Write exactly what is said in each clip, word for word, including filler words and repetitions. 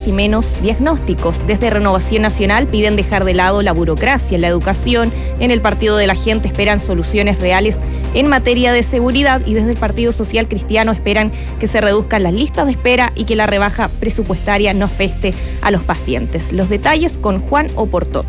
y menos diagnósticos. Desde Renovación Nacional piden dejar de lado la burocracia en la educación. En el Partido de la Gente esperan soluciones reales en materia de seguridad y desde el Partido Social Cristiano esperan que se reduzcan las listas de espera y que la rebaja presupuestaria no afecte a los pacientes. Los detalles con Juan Oporto.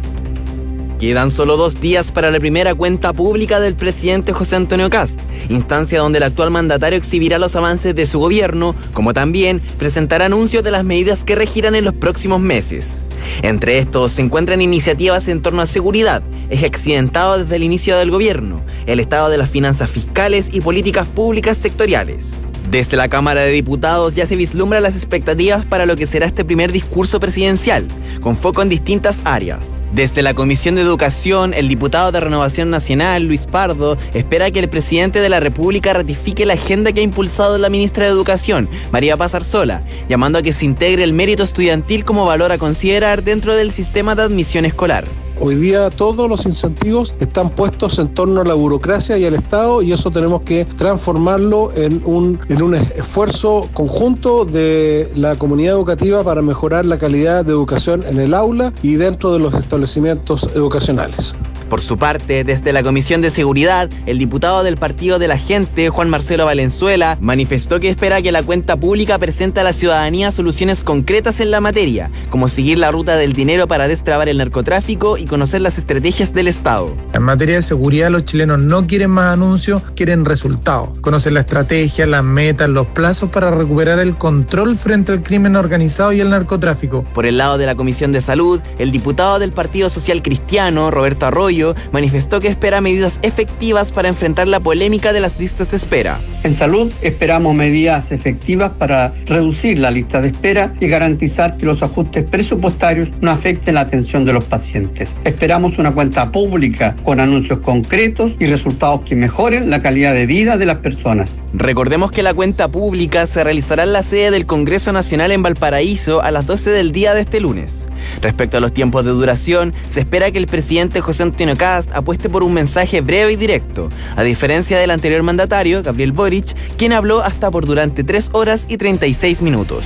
Quedan solo dos días para la primera cuenta pública del presidente José Antonio Kast, instancia donde el actual mandatario exhibirá los avances de su gobierno, como también presentará anuncios de las medidas que regirán en los próximos meses. Entre estos se encuentran iniciativas en torno a seguridad, eje accidentado desde el inicio del gobierno, el estado de las finanzas fiscales y políticas públicas sectoriales. Desde la Cámara de Diputados ya se vislumbran las expectativas para lo que será este primer discurso presidencial, con foco en distintas áreas. Desde la Comisión de Educación, el diputado de Renovación Nacional, Luis Pardo, espera que el presidente de la República ratifique la agenda que ha impulsado la ministra de Educación, María Paz Arzola, llamando a que se integre el mérito estudiantil como valor a considerar dentro del sistema de admisión escolar. Hoy día todos los incentivos están puestos en torno a la burocracia y al Estado, y eso tenemos que transformarlo en un, en un esfuerzo conjunto de la comunidad educativa para mejorar la calidad de educación en el aula y dentro de los establecimientos educacionales. Por su parte, desde la Comisión de Seguridad, el diputado del Partido de la Gente, Juan Marcelo Valenzuela, manifestó que espera que la cuenta pública presente a la ciudadanía soluciones concretas en la materia, como seguir la ruta del dinero para destrabar el narcotráfico y conocer las estrategias del Estado. En materia de seguridad, los chilenos no quieren más anuncios, quieren resultados. Conocen la estrategia, las metas, los plazos para recuperar el control frente al crimen organizado y el narcotráfico. Por el lado de la Comisión de Salud, el diputado del Partido Social Cristiano, Roberto Arroyo, manifestó que espera medidas efectivas para enfrentar la polémica de las listas de espera. En salud esperamos medidas efectivas para reducir la lista de espera y garantizar que los ajustes presupuestarios no afecten la atención de los pacientes. Esperamos una cuenta pública con anuncios concretos y resultados que mejoren la calidad de vida de las personas. Recordemos que la cuenta pública se realizará en la sede del Congreso Nacional en Valparaíso a las doce del día de este lunes. Respecto a los tiempos de duración, se espera que el presidente José Antonio Kast apueste por un mensaje breve y directo, a diferencia del anterior mandatario, Gabriel Boric, quien habló hasta por durante tres horas y treinta y seis minutos.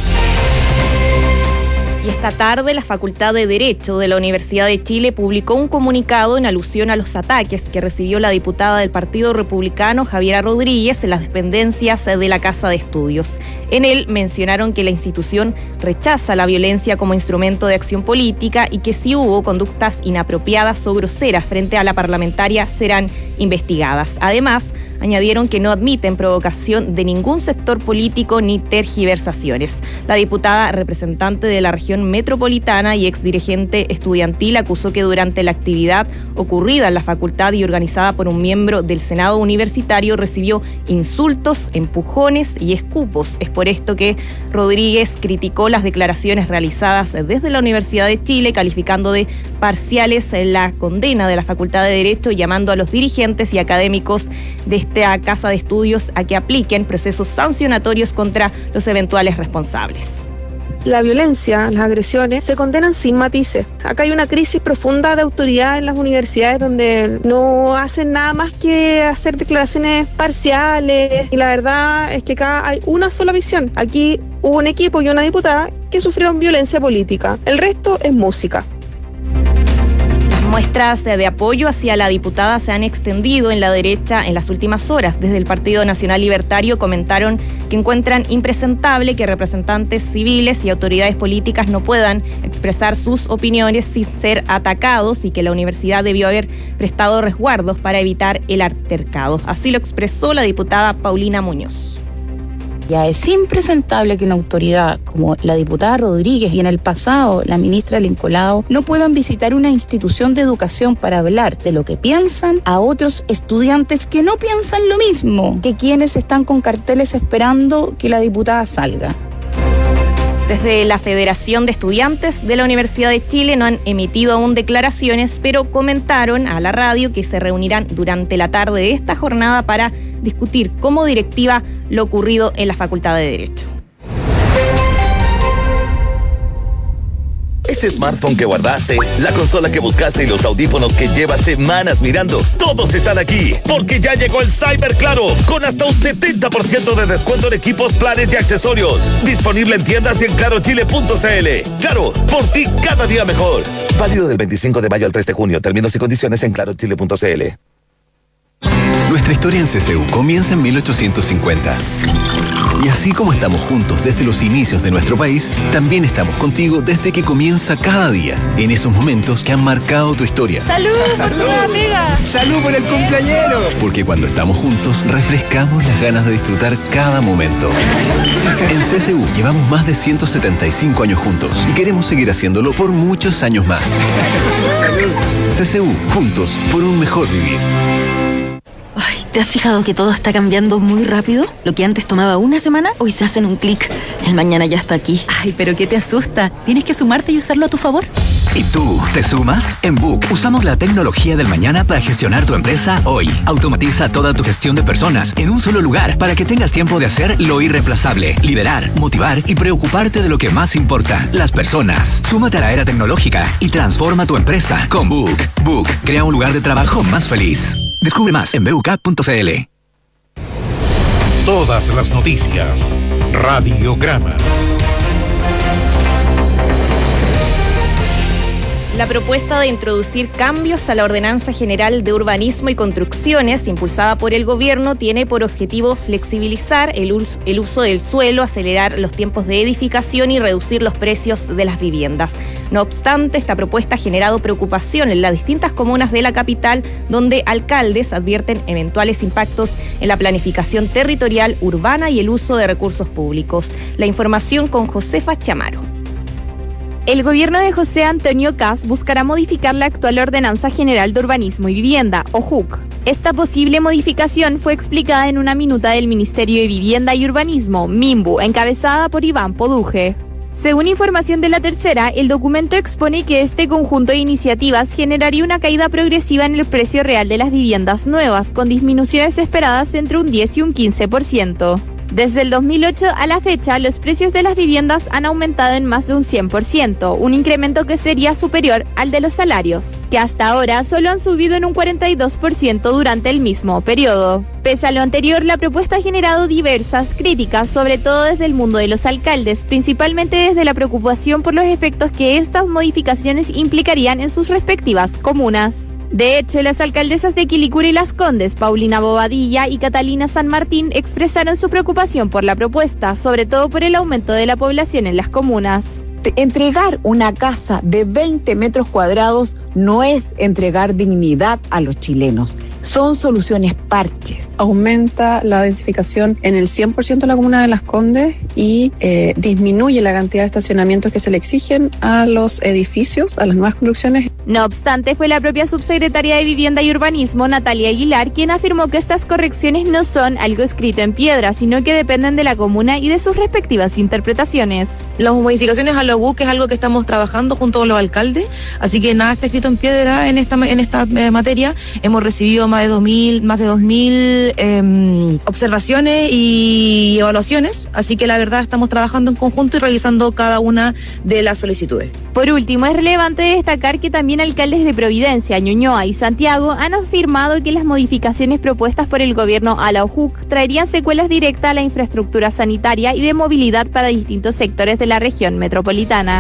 Y esta tarde la Facultad de Derecho de la Universidad de Chile publicó un comunicado en alusión a los ataques que recibió la diputada del Partido Republicano, Javiera Rodríguez, en las dependencias de la Casa de Estudios. En él mencionaron que la institución rechaza la violencia como instrumento de acción política y que si hubo conductas inapropiadas o groseras frente a la parlamentaria serán investigadas. Además, añadieron que no admiten provocación de ningún sector político ni tergiversaciones. La diputada representante de la región metropolitana y exdirigente estudiantil acusó que durante la actividad ocurrida en la facultad y organizada por un miembro del Senado Universitario recibió insultos, empujones y escupos. Es por esto que Rodríguez criticó las declaraciones realizadas desde la Universidad de Chile, calificando de parciales la condena de la Facultad de Derecho, llamando a los dirigentes y académicos de esta casa de estudios a que apliquen procesos sancionatorios contra los eventuales responsables. La violencia, las agresiones, se condenan sin matices. Acá hay una crisis profunda de autoridad en las universidades donde no hacen nada más que hacer declaraciones parciales. Y la verdad es que acá hay una sola visión. Aquí hubo un equipo y una diputada que sufrieron violencia política. El resto es música. Muestras de apoyo hacia la diputada se han extendido en la derecha en las últimas horas. Desde el Partido Nacional Libertario comentaron que encuentran impresentable que representantes civiles y autoridades políticas no puedan expresar sus opiniones sin ser atacados y que la universidad debió haber prestado resguardos para evitar el altercado. Así lo expresó la diputada Paulina Muñoz. Ya es impresentable que una autoridad como la diputada Rodríguez y en el pasado la ministra Lincolao no puedan visitar una institución de educación para hablar de lo que piensan a otros estudiantes que no piensan lo mismo que quienes están con carteles esperando que la diputada salga. Desde la Federación de Estudiantes de la Universidad de Chile no han emitido aún declaraciones, pero comentaron a la radio que se reunirán durante la tarde de esta jornada para discutir como directiva lo ocurrido en la Facultad de Derecho. ese smartphone que guardaste, la consola que buscaste y los audífonos que llevas semanas mirando, todos están aquí, porque ya llegó el Cyber Claro, con hasta un setenta por ciento de descuento en equipos, planes y accesorios. Disponible en tiendas y en claro chile punto c l. Claro, por ti cada día mejor. Válido del veinticinco de mayo al tres de junio. Términos y condiciones en claro chile punto c l. Nuestra historia en C C U comienza en mil ochocientos cincuenta. Y así como estamos juntos desde los inicios de nuestro país, también estamos contigo desde que comienza cada día, en esos momentos que han marcado tu historia. ¡Salud por tu nueva pega! ¡Salud por el cumpleañero! Porque cuando estamos juntos, refrescamos las ganas de disfrutar cada momento. En C C U llevamos más de ciento setenta y cinco años juntos y queremos seguir haciéndolo por muchos años más. ¡Salud! C C U, juntos por un mejor vivir. Ay, ¿te has fijado que todo está cambiando muy rápido? Lo que antes tomaba una semana, hoy se hace en un clic. El mañana ya está aquí. Ay, pero ¿qué te asusta? Tienes que sumarte y usarlo a tu favor. ¿Y tú, te sumas? En Book usamos la tecnología del mañana para gestionar tu empresa hoy. Automatiza toda tu gestión de personas en un solo lugar para que tengas tiempo de hacer lo irreemplazable, liderar, motivar y preocuparte de lo que más importa, las personas. Súmate a la era tecnológica y transforma tu empresa con Book. Book crea un lugar de trabajo más feliz. Descubre más en b u k punto c l. Todas las noticias. Radiograma. La propuesta de introducir cambios a la Ordenanza General de Urbanismo y Construcciones, impulsada por el Gobierno, tiene por objetivo flexibilizar el uso, el uso del suelo, acelerar los tiempos de edificación y reducir los precios de las viviendas. No obstante, esta propuesta ha generado preocupación en las distintas comunas de la capital, donde alcaldes advierten eventuales impactos en la planificación territorial urbana y el uso de recursos públicos. La información con Josefa Chamaro. El gobierno de José Antonio Kast buscará modificar la actual Ordenanza General de Urbanismo y Vivienda, o J U C. Esta posible modificación fue explicada en una minuta del Ministerio de Vivienda y Urbanismo, MIMBU, encabezada por Iván Poduje. Según información de La Tercera, el documento expone que este conjunto de iniciativas generaría una caída progresiva en el precio real de las viviendas nuevas, con disminuciones esperadas entre un diez y un quince por ciento. Desde el dos mil ocho a la fecha, los precios de las viviendas han aumentado en más de un cien por ciento, un incremento que sería superior al de los salarios, que hasta ahora solo han subido en un cuarenta y dos por ciento durante el mismo periodo. Pese a lo anterior, la propuesta ha generado diversas críticas, sobre todo desde el mundo de los alcaldes, principalmente desde la preocupación por los efectos que estas modificaciones implicarían en sus respectivas comunas. De hecho, las alcaldesas de Quilicura y Las Condes, Paulina Bobadilla y Catalina San Martín, expresaron su preocupación por la propuesta, sobre todo por el aumento de la población en las comunas. Entregar una casa de veinte metros cuadrados no es entregar dignidad a los chilenos, son soluciones parches. Aumenta la densificación en el cien por ciento de la comuna de Las Condes y eh, disminuye la cantidad de estacionamientos que se le exigen a los edificios, a las nuevas construcciones. No obstante, fue la propia subsecretaria de Vivienda y Urbanismo, Natalia Aguilar, quien afirmó que estas correcciones no son algo escrito en piedra, sino que dependen de la comuna y de sus respectivas interpretaciones. Las modificaciones a la U C es algo que estamos trabajando junto con los alcaldes, así que nada está escrito en piedra en esta en esta eh, materia. Hemos recibido más de dos mil más de dos mil eh, observaciones y evaluaciones, así que la verdad estamos trabajando en conjunto y revisando cada una de las solicitudes. Por último, es relevante destacar que también alcaldes de Providencia, Ñuñoa y Santiago han afirmado que las modificaciones propuestas por el gobierno a la U J U C traerían secuelas directas a la infraestructura sanitaria y de movilidad para distintos sectores de la región metropolitana.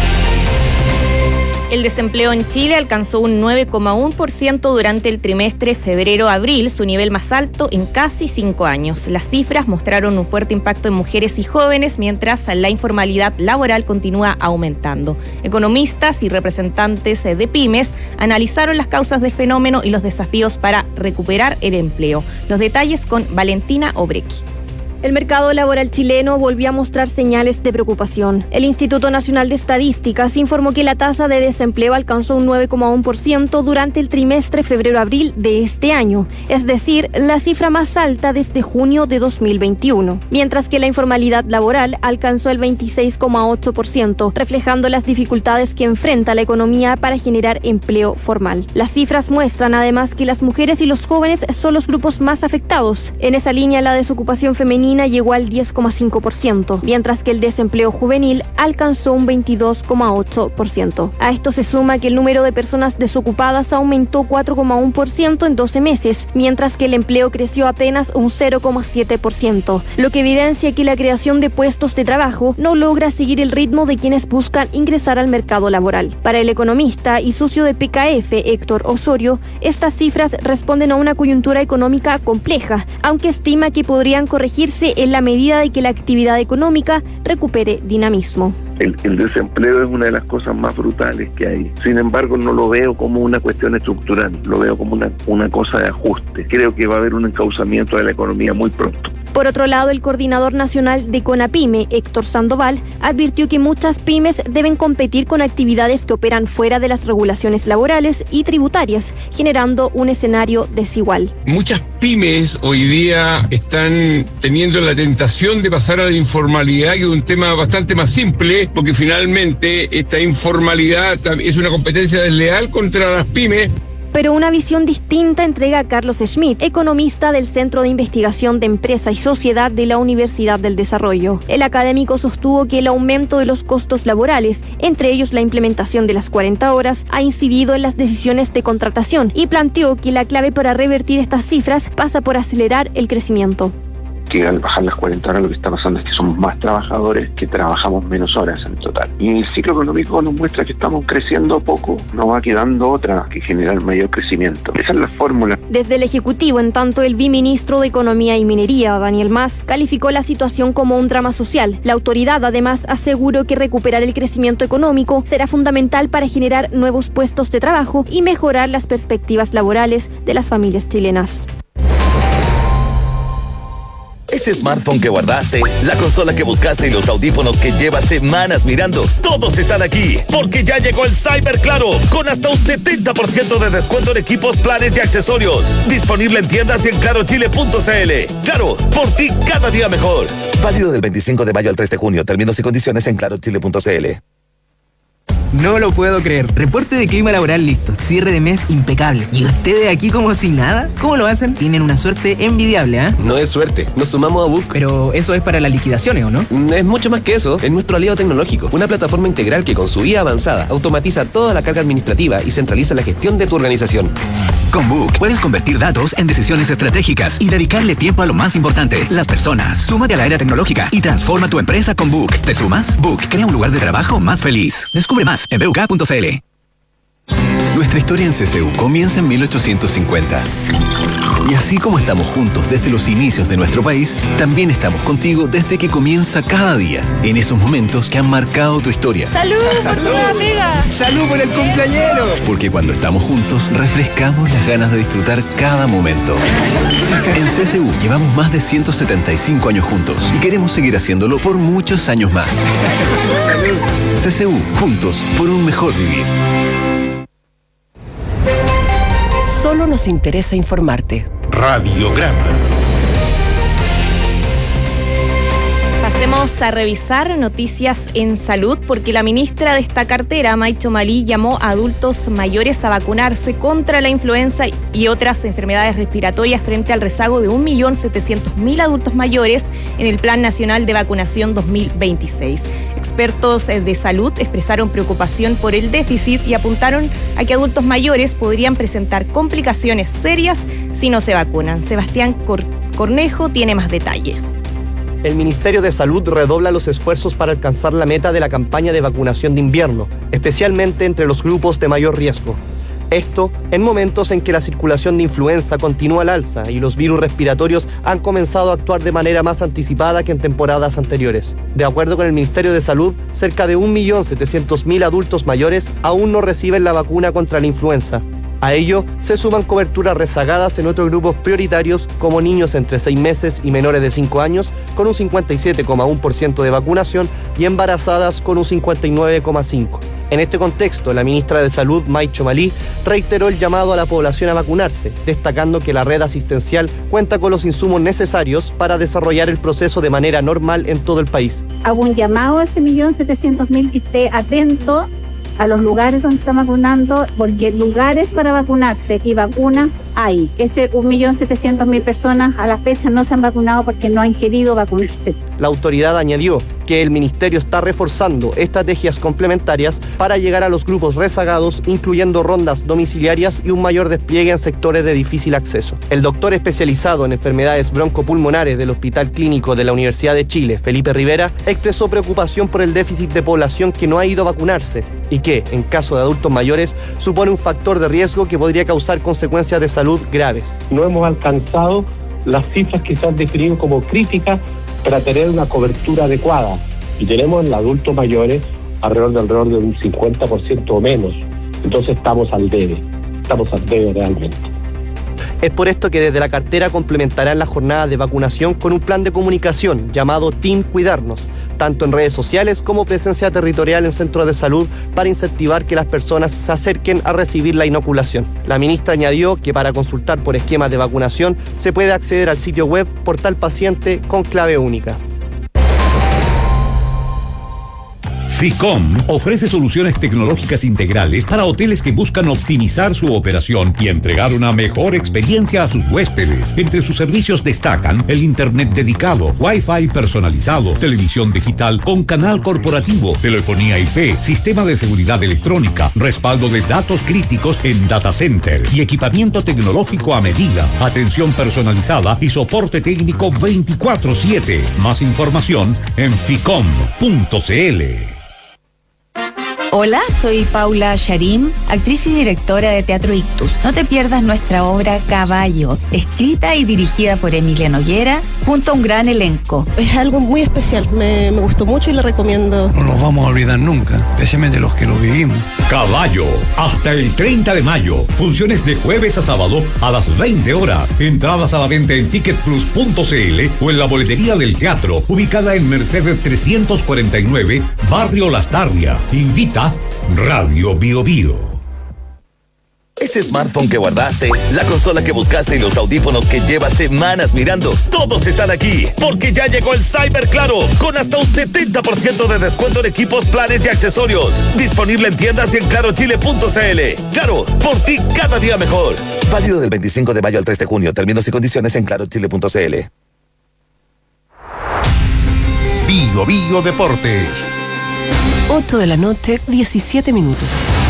El desempleo en Chile alcanzó un nueve coma uno por ciento durante el trimestre febrero-abril, su nivel más alto en casi cinco años. Las cifras mostraron un fuerte impacto en mujeres y jóvenes, mientras la informalidad laboral continúa aumentando. Economistas y representantes de pymes analizaron las causas del fenómeno y los desafíos para recuperar el empleo. Los detalles con Valentina Obrequi. El mercado laboral chileno volvió a mostrar señales de preocupación. El Instituto Nacional de Estadísticas informó que la tasa de desempleo alcanzó un nueve coma uno por ciento durante el trimestre febrero-abril de este año, es decir, la cifra más alta desde junio de dos mil veintiuno, mientras que la informalidad laboral alcanzó el veintiséis coma ocho por ciento, reflejando las dificultades que enfrenta la economía para generar empleo formal. Las cifras muestran además que las mujeres y los jóvenes son los grupos más afectados. En esa línea, la desocupación femenina femenina llegó al diez coma cinco por ciento, mientras que el desempleo juvenil alcanzó un veintidós coma ocho por ciento. A esto se suma que el número de personas desocupadas aumentó cuatro coma uno por ciento en doce meses, mientras que el empleo creció apenas un cero coma siete por ciento, lo que evidencia que la creación de puestos de trabajo no logra seguir el ritmo de quienes buscan ingresar al mercado laboral. Para el economista y socio de P K F, Héctor Osorio, estas cifras responden a una coyuntura económica compleja, aunque estima que podrían corregirse en la medida de que la actividad económica recupere dinamismo. El, el desempleo es una de las cosas más brutales que hay. Sin embargo, no lo veo como una cuestión estructural, lo veo como una, una cosa de ajuste. Creo que va a haber un encauzamiento de la economía muy pronto. Por otro lado, el coordinador nacional de CONAPYME, Héctor Sandoval, advirtió que muchas pymes deben competir con actividades que operan fuera de las regulaciones laborales y tributarias, generando un escenario desigual. Muchas pymes hoy día están teniendo la tentación de pasar a la informalidad, que es un tema bastante más simple, porque finalmente esta informalidad es una competencia desleal contra las pymes. Pero una visión distinta entrega a Carlos Schmidt, economista del Centro de Investigación de Empresa y Sociedad de la Universidad del Desarrollo. El académico sostuvo que el aumento de los costos laborales, entre ellos la implementación de las cuarenta horas, ha incidido en las decisiones de contratación y planteó que la clave para revertir estas cifras pasa por acelerar el crecimiento. Que al bajar las cuarenta horas lo que está pasando es que somos más trabajadores que trabajamos menos horas en total. Y el ciclo económico nos muestra que estamos creciendo poco, no va quedando otra que generar mayor crecimiento. Esa es la fórmula. Desde el Ejecutivo, en tanto, el viceministro de Economía y Minería, Daniel Mas, calificó la situación como un drama social. La autoridad además aseguró que recuperar el crecimiento económico será fundamental para generar nuevos puestos de trabajo y mejorar las perspectivas laborales de las familias chilenas. Ese smartphone que guardaste, la consola que buscaste y los audífonos que llevas semanas mirando, todos están aquí, porque ya llegó el Cyber Claro, con hasta un setenta por ciento de descuento en equipos, planes y accesorios. Disponible en tiendas y en claro chile punto c l. Claro, por ti cada día mejor. Válido del veinticinco de mayo al tres de junio. Términos y condiciones en claro chile punto c l. No lo puedo creer. Reporte de clima laboral listo. Cierre de mes impecable. ¿Y ustedes aquí como si nada? ¿Cómo lo hacen? Tienen una suerte envidiable, ¿ah? ¿eh? No es suerte. Nos sumamos a Book. Pero eso es para las liquidaciones, ¿o no? Es mucho más que eso. Es nuestro aliado tecnológico. Una plataforma integral que con su I A avanzada automatiza toda la carga administrativa y centraliza la gestión de tu organización. Con Book puedes convertir datos en decisiones estratégicas y dedicarle tiempo a lo más importante, las personas. Súmate a la era tecnológica y transforma tu empresa con Book. ¿Te sumas? Book crea un lugar de trabajo más feliz. Descubre más en b u k punto c l. Nuestra historia en C C U comienza en mil ochocientos cincuenta. Y así como estamos juntos desde los inicios de nuestro país, también estamos contigo desde que comienza cada día, en esos momentos que han marcado tu historia. ¡Salud por tu amiga! ¡Salud por el cumpleañero! Porque cuando estamos juntos, refrescamos las ganas de disfrutar cada momento. En C C U llevamos más de ciento setenta y cinco años juntos y queremos seguir haciéndolo por muchos años más. ¡Salud! C C U, juntos por un mejor vivir. Solo nos interesa informarte. Radiograma. Pasemos a revisar noticias en salud, porque la ministra de esta cartera, Maicho Malí, llamó a adultos mayores a vacunarse contra la influenza y otras enfermedades respiratorias frente al rezago de un millón setecientos mil adultos mayores en el Plan Nacional de Vacunación dos mil veintiséis. Expertos de salud expresaron preocupación por el déficit y apuntaron a que adultos mayores podrían presentar complicaciones serias si no se vacunan. Sebastián Cor- Cornejo tiene más detalles. El Ministerio de Salud redobla los esfuerzos para alcanzar la meta de la campaña de vacunación de invierno, especialmente entre los grupos de mayor riesgo. Esto en momentos en que la circulación de influenza continúa al alza y los virus respiratorios han comenzado a actuar de manera más anticipada que en temporadas anteriores. De acuerdo con el Ministerio de Salud, cerca de un millón setecientos mil adultos mayores aún no reciben la vacuna contra la influenza. A ello se suman coberturas rezagadas en otros grupos prioritarios como niños entre seis meses y menores de cinco años con un cincuenta y siete coma uno por ciento de vacunación y embarazadas con un cincuenta y nueve coma cinco por ciento. En este contexto, la ministra de Salud, Maicho Malí, reiteró el llamado a la población a vacunarse, destacando que la red asistencial cuenta con los insumos necesarios para desarrollar el proceso de manera normal en todo el país. Hago un llamado a ese millón setecientos mil que esté atento a los lugares donde están vacunando, porque lugares para vacunarse y vacunas hay. Ese un millón setecientos mil personas a la fecha no se han vacunado porque no han querido vacunarse. La autoridad añadió que el ministerio está reforzando estrategias complementarias para llegar a los grupos rezagados, incluyendo rondas domiciliarias y un mayor despliegue en sectores de difícil acceso. El doctor especializado en enfermedades broncopulmonares del Hospital Clínico de la Universidad de Chile, Felipe Rivera, expresó preocupación por el déficit de población que no ha ido a vacunarse y que, en caso de adultos mayores, supone un factor de riesgo que podría causar consecuencias de salud graves. No hemos alcanzado las cifras que se han definido como críticas para tener una cobertura adecuada, y tenemos en adultos mayores alrededor de alrededor de un cincuenta por ciento o menos. Entonces estamos al debe, estamos al debe realmente. Es por esto que desde la cartera complementarán las jornadas de vacunación con un plan de comunicación llamado Team Cuidarnos, tanto en redes sociales como presencia territorial en centros de salud para incentivar que las personas se acerquen a recibir la inoculación. La ministra añadió que para consultar por esquemas de vacunación se puede acceder al sitio web Portal Paciente con clave única. FICOM ofrece soluciones tecnológicas integrales para hoteles que buscan optimizar su operación y entregar una mejor experiencia a sus huéspedes. Entre sus servicios destacan el internet dedicado, Wi-Fi personalizado, televisión digital con canal corporativo, telefonía I P, sistema de seguridad electrónica, respaldo de datos críticos en data center y equipamiento tecnológico a medida, atención personalizada y soporte técnico veinticuatro siete. Más información en ficom punto cl. Hola, soy Paula Sharim, actriz y directora de Teatro Ictus. No te pierdas nuestra obra Caballo, escrita y dirigida por Emilia Noguera, junto a un gran elenco. Es algo muy especial, me, me gustó mucho y le recomiendo. No nos vamos a olvidar nunca, especialmente los que lo vivimos. Caballo, hasta el treinta de mayo. Funciones de jueves a sábado a las veinte horas. Entradas a la venta en ticket plus punto cl o en la boletería del teatro, ubicada en Mercedes trescientos cuarenta y nueve, Barrio Las Tarrias. Invita Radio Bio Bio. Ese smartphone que guardaste, la consola que buscaste y los audífonos que llevas semanas mirando, todos están aquí, porque ya llegó el Cyber Claro, con hasta un setenta por ciento de descuento en equipos, planes y accesorios. Disponible en tiendas y en claro chile punto cl. Claro, por ti cada día mejor. Válido del veinticinco de mayo al tres de junio. Términos y condiciones en claro chile punto cl. Bio Bio Deportes. ocho de la noche, diecisiete minutos.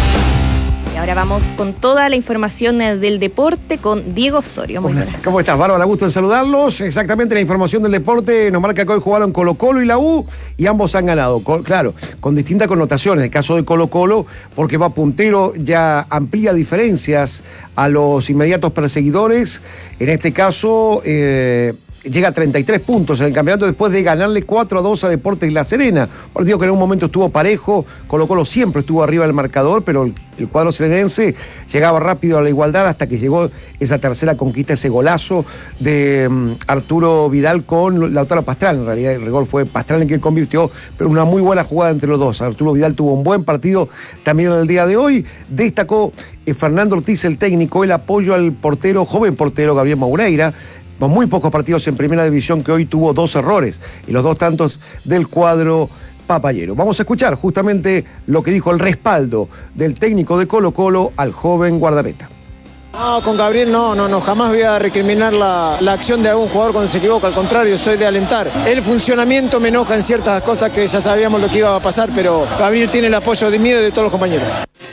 Y ahora vamos con toda la información del deporte con Diego Osorio. Muy buenas. ¿Cómo estás, Bárbara? Gusto en saludarlos. Exactamente, la información del deporte nos marca que hoy jugaron Colo-Colo y la U y ambos han ganado. Claro, con distintas connotaciones. El caso de Colo-Colo, porque va puntero, ya amplía diferencias a los inmediatos perseguidores. En este caso, eh, llega a treinta y tres puntos en el campeonato después de ganarle cuatro a dos a Deportes La Serena. Un partido que en un momento estuvo parejo, Colo-Colo siempre estuvo arriba del marcador, pero el, el cuadro serenense llegaba rápido a la igualdad hasta que llegó esa tercera conquista, ese golazo de um, Arturo Vidal con Lautaro Pastrana. En realidad el gol fue Pastrana el que convirtió, pero una muy buena jugada entre los dos. Arturo Vidal tuvo un buen partido también en el día de hoy. Destacó eh, Fernando Ortiz, el técnico, el apoyo al portero, joven portero Gabriel Maureira, con muy pocos partidos en primera división, que hoy tuvo dos errores y los dos tantos del cuadro papayero. Vamos a escuchar justamente lo que dijo el respaldo del técnico de Colo-Colo al joven guardameta. No, con Gabriel no, no, no, jamás voy a recriminar la, la acción de algún jugador cuando se equivoca, al contrario, soy de alentar. El funcionamiento me enoja en ciertas cosas que ya sabíamos lo que iba a pasar, pero Gabriel tiene el apoyo de mí y de todos los compañeros.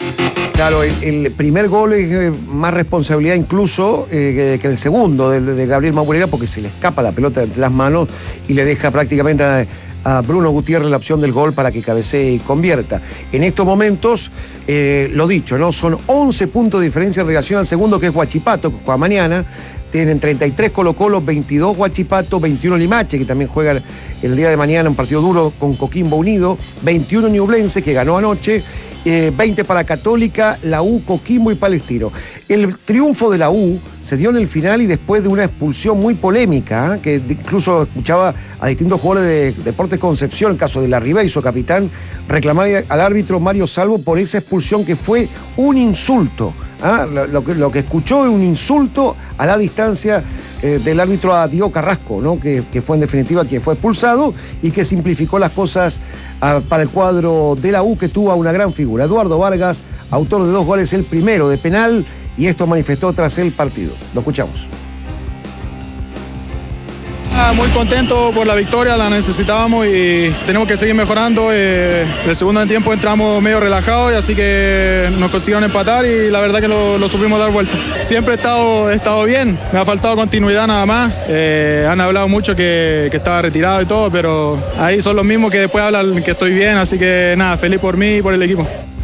Claro, el, el primer gol es eh, más responsabilidad incluso eh, que, que el segundo de, de Gabriel Maureira, porque se le escapa la pelota entre las manos y le deja prácticamente a, a Bruno Gutiérrez la opción del gol para que cabecee y convierta. En estos momentos, eh, lo dicho, ¿no? Son once puntos de diferencia en relación al segundo, que es Huachipato, que juega mañana. Tienen treinta y tres Colo-Colo, veintidós Huachipato, veintiuno Limache, que también juega el día de mañana un partido duro con Coquimbo Unido, veintiuno Ñublense, que ganó anoche, eh, veinte para Católica, la U, Coquimbo y Palestino. El triunfo de la U se dio en el final y después de una expulsión muy polémica, ¿eh? que incluso escuchaba a distintos jugadores de Deportes Concepción, el caso de Larribey, su capitán, reclamar al árbitro Mario Salvo por esa expulsión que fue un insulto. ¿Ah? Lo, lo, que, lo que escuchó es un insulto a la distancia eh, del árbitro a Diego Carrasco, ¿no? Que, que fue en definitiva quien fue expulsado y que simplificó las cosas uh, para el cuadro de la U, que tuvo a una gran figura. Eduardo Vargas, autor de dos goles, el primero de penal, y esto manifestó tras el partido. Lo escuchamos. Muy contento por la victoria, la necesitábamos y tenemos que seguir mejorando. Eh, de segundo en tiempo entramos medio relajados y así que nos consiguieron empatar y la verdad que lo, lo supimos dar vuelta. Siempre he estado, he estado bien, me ha faltado continuidad nada más. Eh, han hablado mucho que, que estaba retirado y todo, pero ahí son los mismos que después hablan que estoy bien, así que nada, feliz por mí y por el equipo.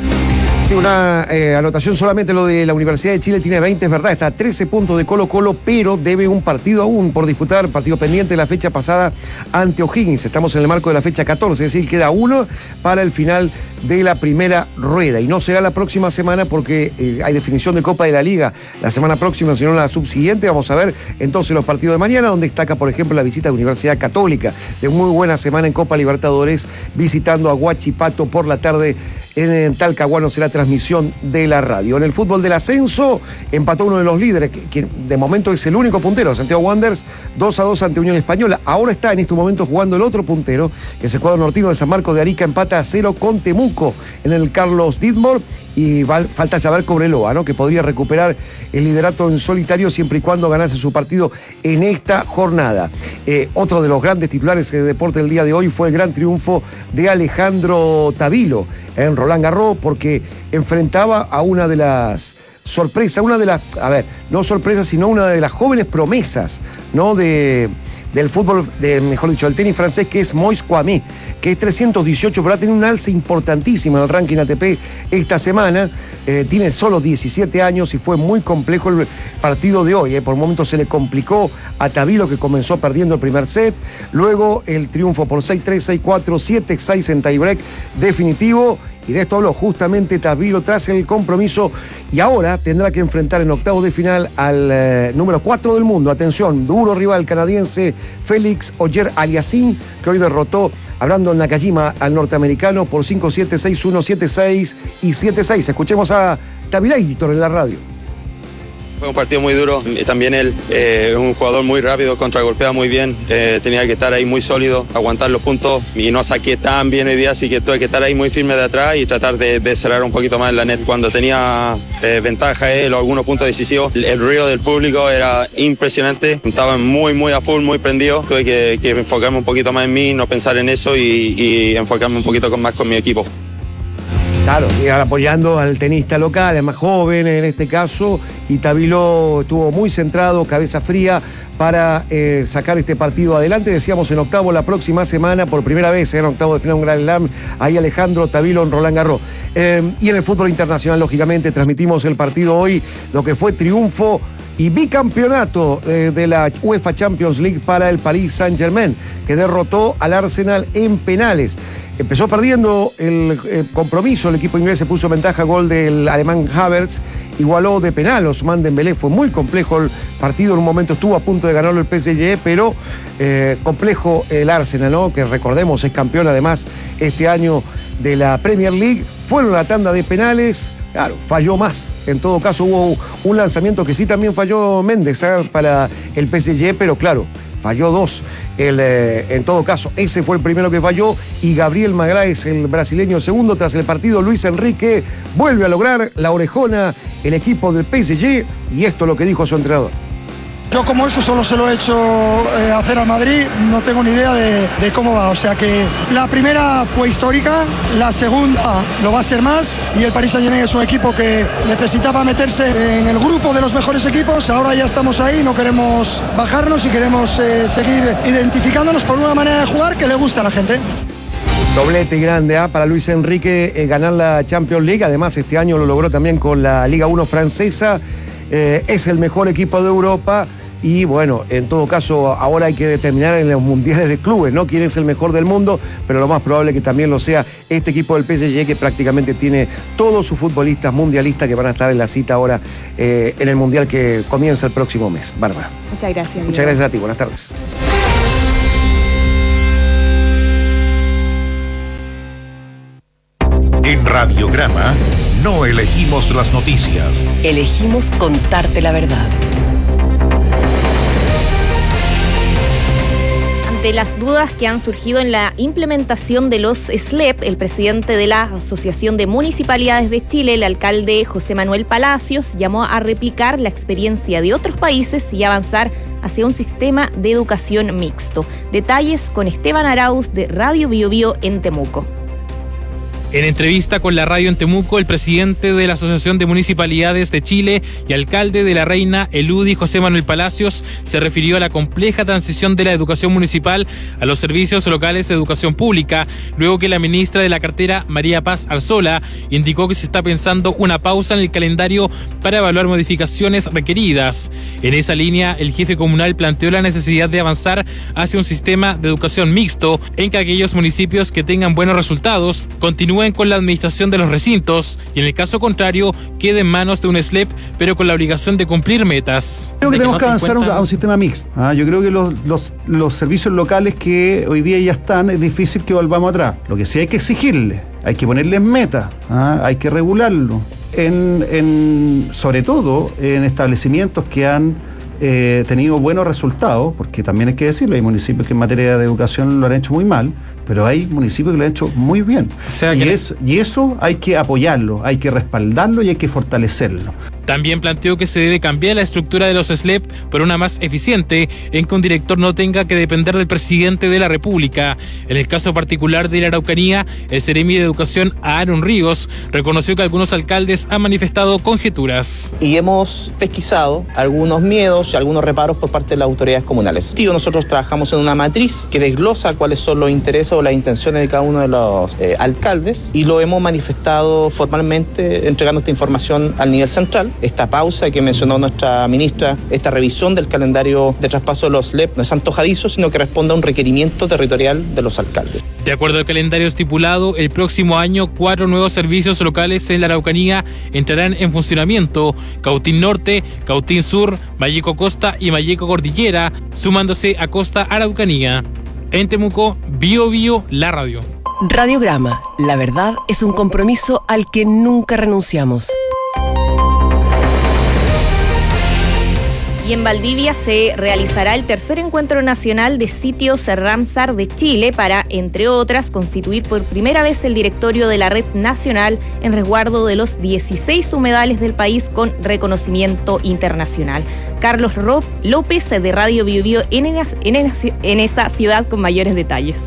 Sí, una eh, anotación solamente lo de la Universidad de Chile, tiene veinte, es verdad, está a trece puntos de Colo Colo, pero debe un partido aún por disputar, partido pendiente de la fecha pasada ante O'Higgins. Estamos en el marco de la fecha catorce, es decir, queda uno para el final de la primera rueda. Y no será la próxima semana porque eh, hay definición de Copa de la Liga la semana próxima, sino la subsiguiente. Vamos a ver entonces los partidos de mañana, donde destaca, por ejemplo, la visita de Universidad Católica, de muy buena semana en Copa Libertadores, visitando a Huachipato por la tarde. En Talcahuano será transmisión de la radio. En el fútbol del ascenso empató uno de los líderes, que, que de momento es el único puntero, Santiago Wanderers, dos a dos ante Unión Española. Ahora está en este momento jugando el otro puntero, que es el cuadro nortino de San Marcos de Arica, empata a cero con Temuco en el Carlos Dittmar. Y va, falta saber Cobreloa, ¿no? Que podría recuperar el liderato en solitario siempre y cuando ganase su partido en esta jornada. Eh, otro de los grandes titulares de deporte del día de hoy fue el gran triunfo de Alejandro Tavilo en Roland Garros, porque enfrentaba a una de las sorpresas, una de las, a ver, no sorpresas, sino una de las jóvenes promesas, ¿no? De... del fútbol, de, mejor dicho, del tenis francés, que es Moïse Kouamé, que es trescientos dieciocho, pero ha tenido un alza importantísima en el ranking A T P esta semana. Eh, tiene solo diecisiete años y fue muy complejo el partido de hoy. Eh. Por momentos se le complicó a Tavilo, que comenzó perdiendo el primer set. Luego el triunfo por seis tres, seis cuatro, siete seis en tiebreak definitivo. Y de esto habló justamente Tavilo tras el compromiso, y ahora tendrá que enfrentar en octavos de final al eh, número cuatro del mundo. Atención, duro rival canadiense Félix Auger-Aliassime, que hoy derrotó a Brandon Nakajima, al norteamericano, por cinco siete, seis uno, siete seis y siete seis. Escuchemos a Tavilator en la radio. Fue un partido muy duro, también él es eh, un jugador muy rápido, contragolpea muy bien, eh, tenía que estar ahí muy sólido, aguantar los puntos y no saqué tan bien el día, así que tuve que estar ahí muy firme de atrás y tratar de, de cerrar un poquito más en la net. Cuando tenía eh, ventaja él o algunos puntos decisivos, el, el ruido del público era impresionante, estaban muy muy a full, muy prendidos, tuve que, que enfocarme un poquito más en mí, no pensar en eso y, y enfocarme un poquito con, más con mi equipo. Claro, y apoyando al tenista local, es más joven en este caso, y Tavilo estuvo muy centrado, cabeza fría, para eh, sacar este partido adelante. Decíamos en octavo la próxima semana, por primera vez en octavo de final un Grand Slam, ahí Alejandro Tavilo en Roland Garros. Eh, y en el fútbol internacional, lógicamente, transmitimos el partido hoy, lo que fue triunfo y bicampeonato eh, de la UEFA Champions League para el Paris Saint-Germain, que derrotó al Arsenal en penales. Empezó perdiendo el eh, compromiso, el equipo inglés se puso en ventaja, gol del alemán Havertz, igualó de penal Ousmane Dembélé. Fue muy complejo el partido, en un momento estuvo a punto de ganarlo el P S G, pero eh, complejo el Arsenal, ¿no? Que recordemos es campeón además este año de la Premier League. Fueron a la tanda de penales. Claro, falló más. En todo caso, hubo un lanzamiento que sí también falló Méndez, ¿eh? Para el P S G, pero claro, falló dos. El, eh, en todo caso, ese fue el primero que falló, y Gabriel Magalhães, el brasileño, segundo. Tras el partido, Luis Enrique vuelve a lograr la orejona el equipo del P S G, y esto es lo que dijo su entrenador. Yo como esto solo se lo he hecho eh, hacer al Madrid, no tengo ni idea de, de cómo va. O sea que la primera fue histórica, la segunda lo va a ser más, y el Paris Saint-Germain es un equipo que necesitaba meterse en el grupo de los mejores equipos. Ahora ya estamos ahí, no queremos bajarnos y queremos eh, seguir identificándonos por una manera de jugar que le gusta a la gente. Doblete grande ¿eh? para Luis Enrique, eh, ganar la Champions League. Además, este año lo logró también con la Liga uno francesa. Eh, es el mejor equipo de Europa. Y bueno, en todo caso, ahora hay que determinar en los mundiales de clubes, ¿no? Quién es el mejor del mundo, pero lo más probable es que también lo sea este equipo del P S G, que prácticamente tiene todos sus futbolistas mundialistas que van a estar en la cita ahora eh, en el mundial que comienza el próximo mes. Bárbara. Muchas gracias. Muchas gracias a ti, buenas tardes. En Radiograma no elegimos las noticias. Elegimos contarte la verdad. Ante las dudas que han surgido en la implementación de los S L E P, el presidente de la Asociación de Municipalidades de Chile, el alcalde José Manuel Palacios, llamó a replicar la experiencia de otros países y avanzar hacia un sistema de educación mixto. Detalles con Esteban Arauz de Radio Bio Bio en Temuco. En entrevista con la radio en Temuco, el presidente de la Asociación de Municipalidades de Chile y alcalde de La Reina, el U D I, José Manuel Palacios, se refirió a la compleja transición de la educación municipal a los servicios locales de educación pública, luego que la ministra de la cartera, María Paz Arzola, indicó que se está pensando una pausa en el calendario para evaluar modificaciones requeridas. En esa línea, el jefe comunal planteó la necesidad de avanzar hacia un sistema de educación mixto, en que aquellos municipios que tengan buenos resultados continúen con la administración de los recintos y en el caso contrario quede en manos de un S L E P, pero con la obligación de cumplir metas. Creo que tenemos no que avanzar cuenta... a un sistema mixto. ¿ah? Yo creo que los, los, los servicios locales que hoy día ya están, es difícil que volvamos atrás. Lo que sí hay que exigirles, hay que ponerles metas, ¿ah? hay que regularlo. En, en, sobre todo en establecimientos que han eh, tenido buenos resultados, porque también hay que decirlo, hay municipios que en materia de educación lo han hecho muy mal, pero hay municipios que lo han hecho muy bien. O sea, y, que... es, y eso hay que apoyarlo, hay que respaldarlo y hay que fortalecerlo. También planteó que se debe cambiar la estructura de los S L E P por una más eficiente, en que un director no tenga que depender del presidente de la República. En el caso particular de la Araucanía, el Seremi de Educación, Aaron Ríos, reconoció que algunos alcaldes han manifestado conjeturas. Y hemos pesquisado algunos miedos y algunos reparos por parte de las autoridades comunales. Tío, nosotros trabajamos en una matriz que desglosa cuáles son los intereses o las intenciones de cada uno de los eh, alcaldes y lo hemos manifestado formalmente entregando esta información al nivel central. Esta pausa que mencionó nuestra ministra, esta revisión del calendario de traspaso de los S L E P no es antojadizo, sino que responde a un requerimiento territorial de los alcaldes. De acuerdo al calendario estipulado, el próximo año cuatro nuevos servicios locales en la Araucanía entrarán en funcionamiento: Cautín Norte, Cautín Sur, Malleco Costa y Malleco Cordillera, sumándose a Costa Araucanía. En Temuco, Bio Bio, la radio. Radiograma, la verdad es un compromiso al que nunca renunciamos. Y en Valdivia se realizará el tercer encuentro nacional de sitios Ramsar de Chile para, entre otras, constituir por primera vez el directorio de la red nacional en resguardo de los dieciséis humedales del país con reconocimiento internacional. Carlos López de Radio Bio Bio en, en, en esa ciudad con mayores detalles.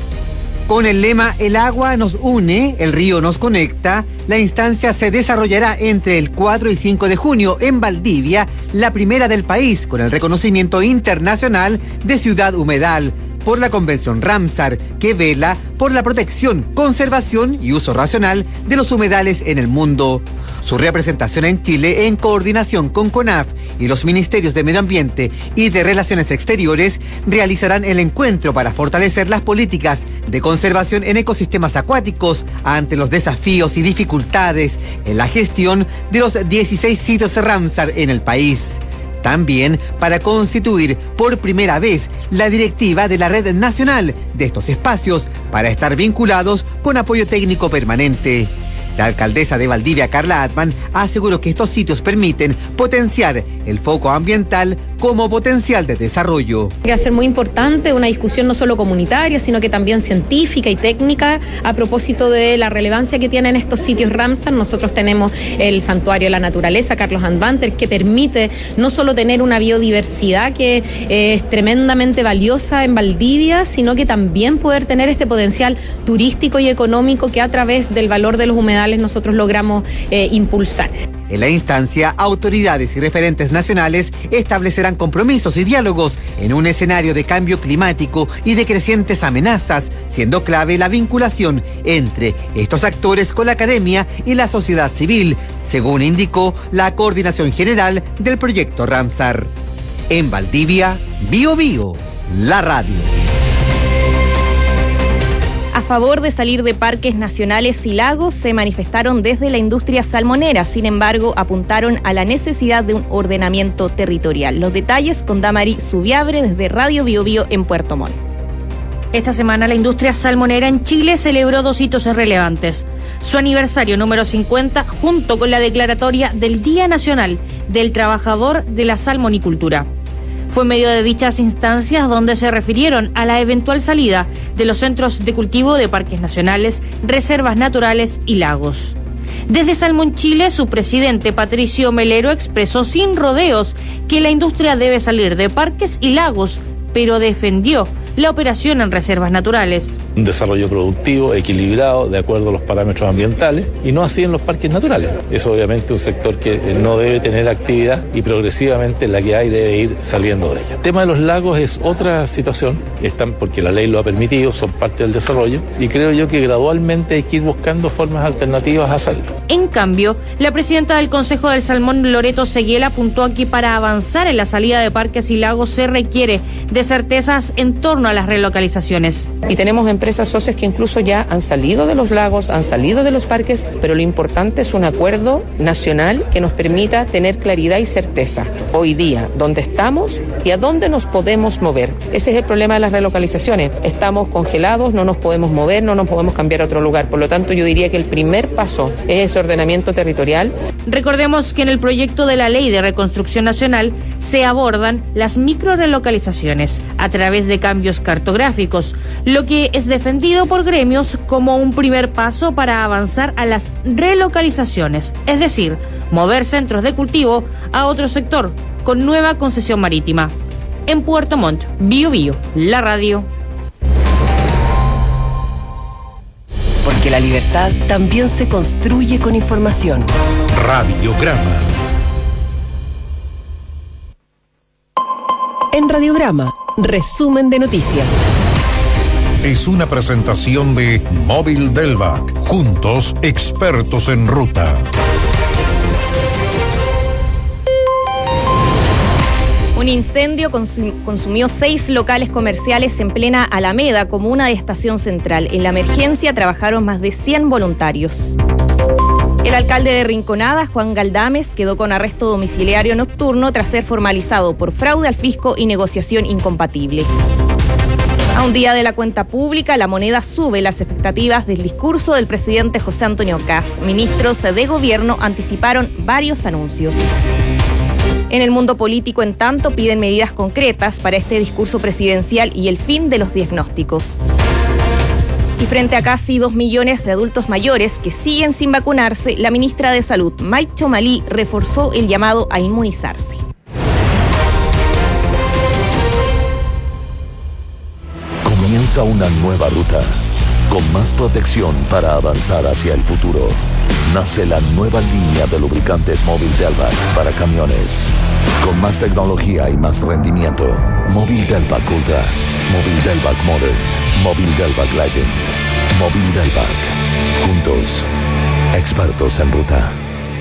Con el lema "El agua nos une, el río nos conecta", la instancia se desarrollará entre el cuatro y cinco de junio en Valdivia, la primera del país con el reconocimiento internacional de ciudad humedal por la Convención Ramsar, que vela por la protección, conservación y uso racional de los humedales en el mundo. Su representación en Chile, en coordinación con CONAF y los Ministerios de Medio Ambiente y de Relaciones Exteriores, realizarán el encuentro para fortalecer las políticas de conservación en ecosistemas acuáticos ante los desafíos y dificultades en la gestión de los dieciséis sitios Ramsar en el país. También para constituir por primera vez la directiva de la red nacional de estos espacios para estar vinculados con apoyo técnico permanente. La alcaldesa de Valdivia, Carla Atman, aseguró que estos sitios permiten potenciar el foco ambiental como potencial de desarrollo. Va a ser muy importante una discusión no solo comunitaria, sino que también científica y técnica a propósito de la relevancia que tienen estos sitios Ramsar. Nosotros tenemos el Santuario de la Naturaleza, Carlos Andvanter, que permite no solo tener una biodiversidad que eh, es tremendamente valiosa en Valdivia, sino que también poder tener este potencial turístico y económico que a través del valor de los humedales nosotros logramos eh, impulsar. En la instancia, autoridades y referentes nacionales establecerán compromisos y diálogos en un escenario de cambio climático y de crecientes amenazas, siendo clave la vinculación entre estos actores con la academia y la sociedad civil, según indicó la Coordinación General del Proyecto Ramsar. En Valdivia, Bio Bio, la radio. A favor de salir de parques nacionales y lagos se manifestaron desde la industria salmonera, sin embargo apuntaron a la necesidad de un ordenamiento territorial. Los detalles con Damari Subiabre desde Radio Bio Bio en Puerto Montt. Esta semana la industria salmonera en Chile celebró dos hitos relevantes. Su aniversario número cincuenta junto con la declaratoria del Día Nacional del Trabajador de la Salmonicultura. Fue en medio de dichas instancias donde se refirieron a la eventual salida de los centros de cultivo de parques nacionales, reservas naturales y lagos. Desde Salmón Chile, su presidente Patricio Melero expresó sin rodeos que la industria debe salir de parques y lagos, pero defendió la operación en reservas naturales. Un desarrollo productivo, equilibrado, de acuerdo a los parámetros ambientales, y no así en los parques naturales. Es obviamente un sector que no debe tener actividad y progresivamente la que hay debe ir saliendo de ella. El tema de los lagos es otra situación, están porque la ley lo ha permitido, son parte del desarrollo, y creo yo que gradualmente hay que ir buscando formas alternativas a hacerlo. En cambio, la presidenta del Consejo del Salmón, Loreto Seguiel, apuntó a que para avanzar en la salida de parques y lagos se requiere de certezas en torno a las relocalizaciones. Y tenemos empresas socias que incluso ya han salido de los lagos, han salido de los parques, pero lo importante es un acuerdo nacional que nos permita tener claridad y certeza hoy día, dónde estamos y a dónde nos podemos mover. Ese es el problema de las relocalizaciones. Estamos congelados, no nos podemos mover, no nos podemos cambiar a otro lugar. Por lo tanto, yo diría que el primer paso es ese ordenamiento territorial. Recordemos que en el proyecto de la Ley de Reconstrucción Nacional se abordan las microrelocalizaciones a través de cambios cartográficos, lo que es defendido por gremios como un primer paso para avanzar a las relocalizaciones, es decir, mover centros de cultivo a otro sector con nueva concesión marítima. En Puerto Montt, Bío Bío, la radio. Porque la libertad también se construye con información. Radiograma. En Radiograma, resumen de noticias. Es una presentación de Móvil Delvac. Juntos, expertos en ruta. Un incendio consum- consumió seis locales comerciales en plena Alameda, comuna de Estación Central. En la emergencia trabajaron más de cien voluntarios. El alcalde de Rinconada, Juan Galdames, quedó con arresto domiciliario nocturno tras ser formalizado por fraude al fisco y negociación incompatible. A un día de la cuenta pública, La Moneda sube las expectativas del discurso del presidente José Antonio Kast. Ministros de gobierno anticiparon varios anuncios. En el mundo político, en tanto, piden medidas concretas para este discurso presidencial y el fin de los diagnósticos. Y frente a casi dos millones de adultos mayores que siguen sin vacunarse, la ministra de Salud, Mike Chomalí, reforzó el llamado a inmunizarse. Comienza una nueva ruta, con más protección para avanzar hacia el futuro. Nace la nueva línea de lubricantes Móvil Delvac para camiones. Con más tecnología y más rendimiento. Móvil Delvac Ultra, Móvil Delvac Modern, Móvil Delvac Legend, Móvil Delvac. Juntos, expertos en ruta.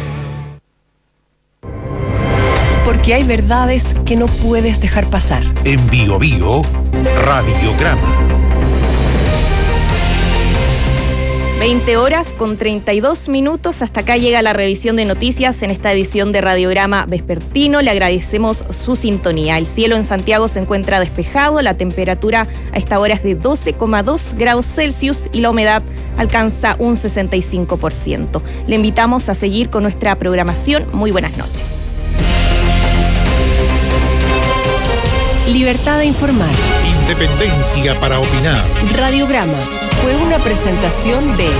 Porque hay verdades que no puedes dejar pasar. En Bío Bío, Radiograma. veinte horas con treinta y dos minutos. Hasta acá llega la revisión de noticias en esta edición de Radiograma Vespertino. Le agradecemos su sintonía. El cielo en Santiago se encuentra despejado. La temperatura a esta hora es de doce coma dos grados Celsius y la humedad alcanza un sesenta y cinco por ciento. Le invitamos a seguir con nuestra programación. Muy buenas noches. Libertad de informar. Independencia para opinar. Radiograma fue una presentación de...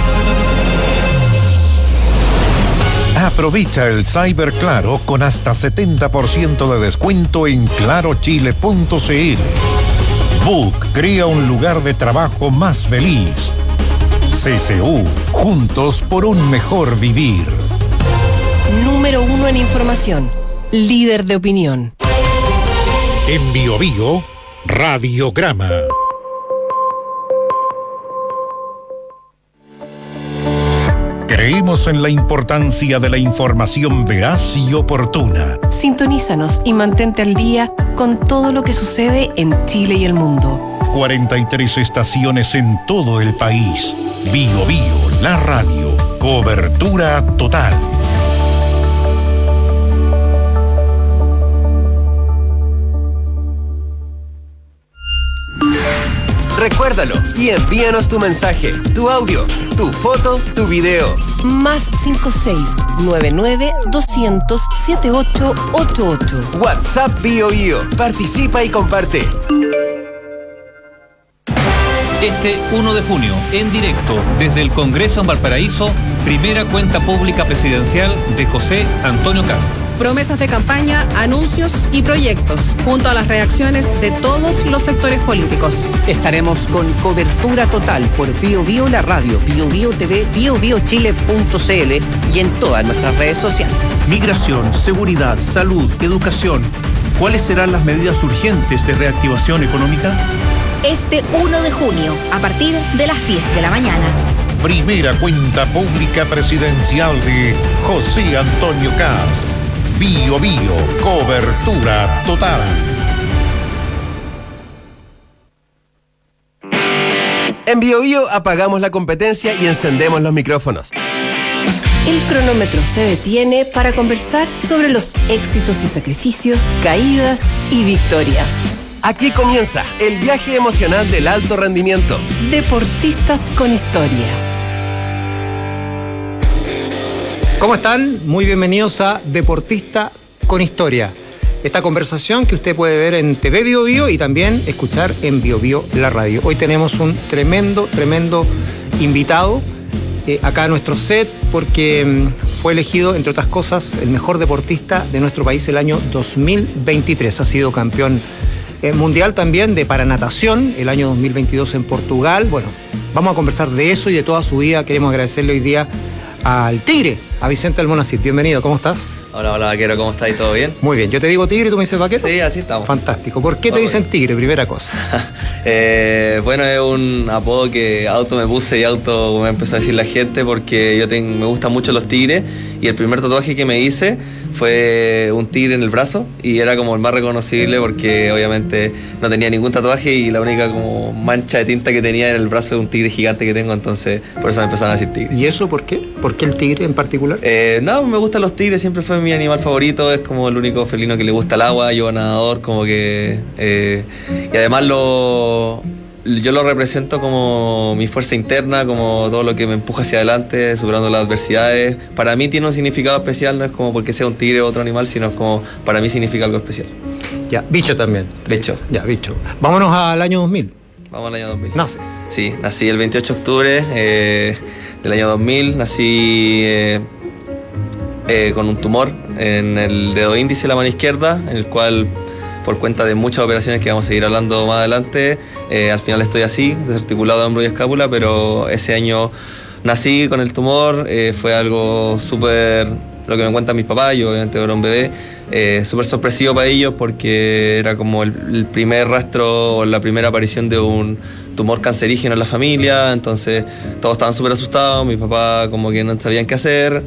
Aprovecha el Cyber Claro con hasta setenta por ciento de descuento en claro chile punto c l. Book crea un lugar de trabajo más feliz. C C U, juntos por un mejor vivir. Número uno en información. Líder de opinión. En Bío Bío, Radiograma. Creemos en la importancia de la información veraz y oportuna. Sintonízanos y mantente al día con todo lo que sucede en Chile y el mundo. cuarenta y tres estaciones en todo el país. Bío Bío, la radio. Cobertura total. Recuérdalo y envíanos tu mensaje, tu audio, tu foto, tu video. Más cinco seis nueve nueve doscientos setenta y ocho ochenta y ocho. WhatsApp Bio Bio. Participa y comparte. Este uno de junio, en directo, desde el Congreso en Valparaíso, primera cuenta pública presidencial de José Antonio Kast. Promesas de campaña, anuncios y proyectos, junto a las reacciones de todos los sectores políticos. Estaremos con cobertura total por Bio Bio la radio, Bio Bio T V, bio bio chile punto c l y en todas nuestras redes sociales. Migración, seguridad, salud, educación. ¿Cuáles serán las medidas urgentes de reactivación económica? Este uno de junio, a partir de las diez de la mañana. Primera cuenta pública presidencial de José Antonio Kast. Bio Bio, cobertura total. En Bio Bio apagamos la competencia y encendemos los micrófonos. El cronómetro se detiene para conversar sobre los éxitos y sacrificios, caídas y victorias. Aquí comienza el viaje emocional del alto rendimiento. Deportistas con historia. ¿Cómo están? Muy bienvenidos a Deportista con Historia. Esta conversación que usted puede ver en T V Bio Bio y también escuchar en Bio Bio la radio. Hoy tenemos un tremendo, tremendo invitado eh, acá a nuestro set porque mm, fue elegido, entre otras cosas, el mejor deportista de nuestro país el año dos mil veintitrés. Ha sido campeón eh, mundial también de paranatación el año dos mil veintidós en Portugal. Bueno, vamos a conversar de eso y de toda su vida. Queremos agradecerle hoy día al Tigre, a Vicente Almonacid. Bienvenido, ¿cómo estás? Hola, hola, vaquero, ¿cómo estás? ¿Todo bien? Muy bien, yo te digo Tigre y tú me dices vaquero. Sí, así estamos. Fantástico. ¿Por qué Todo te dicen bien. Tigre? Primera cosa. eh, bueno, es un apodo que auto me puse y auto me empezó a decir la gente porque yo tengo, me gustan mucho los tigres y el primer tatuaje que me hice fue un tigre en el brazo y era como el más reconocible porque obviamente no tenía ningún tatuaje y la única como mancha de tinta que tenía era el brazo de un tigre gigante que tengo, entonces por eso me empezaron a decir tigre. ¿Y eso por qué? ¿Por qué el tigre en particular? Eh, no, me gustan los tigres, siempre fue mi animal favorito, es como el único felino que le gusta el agua, yo nadador, como que... Eh, y además lo... Yo lo represento como mi fuerza interna, como todo lo que me empuja hacia adelante, superando las adversidades. Para mí tiene un significado especial, no es como porque sea un tigre o otro animal, sino es como para mí significa algo especial. Ya, bicho también. Bicho. Ya, bicho. Vámonos al año dos mil. Vamos al año dos mil. ¿Naces? Sí, nací el veintiocho de octubre eh, del año dos mil, nací eh, eh, con un tumor en el dedo índice de la mano izquierda, en el cual, por cuenta de muchas operaciones que vamos a seguir hablando más adelante, eh, al final estoy así, desarticulado de hombro y escápula, pero ese año nací con el tumor, eh, fue algo súper, lo que me cuentan mis papás, yo obviamente era un bebé, eh, súper sorpresivo para ellos porque era como el, el primer rastro o la primera aparición de un tumor cancerígeno en la familia, entonces todos estaban súper asustados, mis papás como que no sabían qué hacer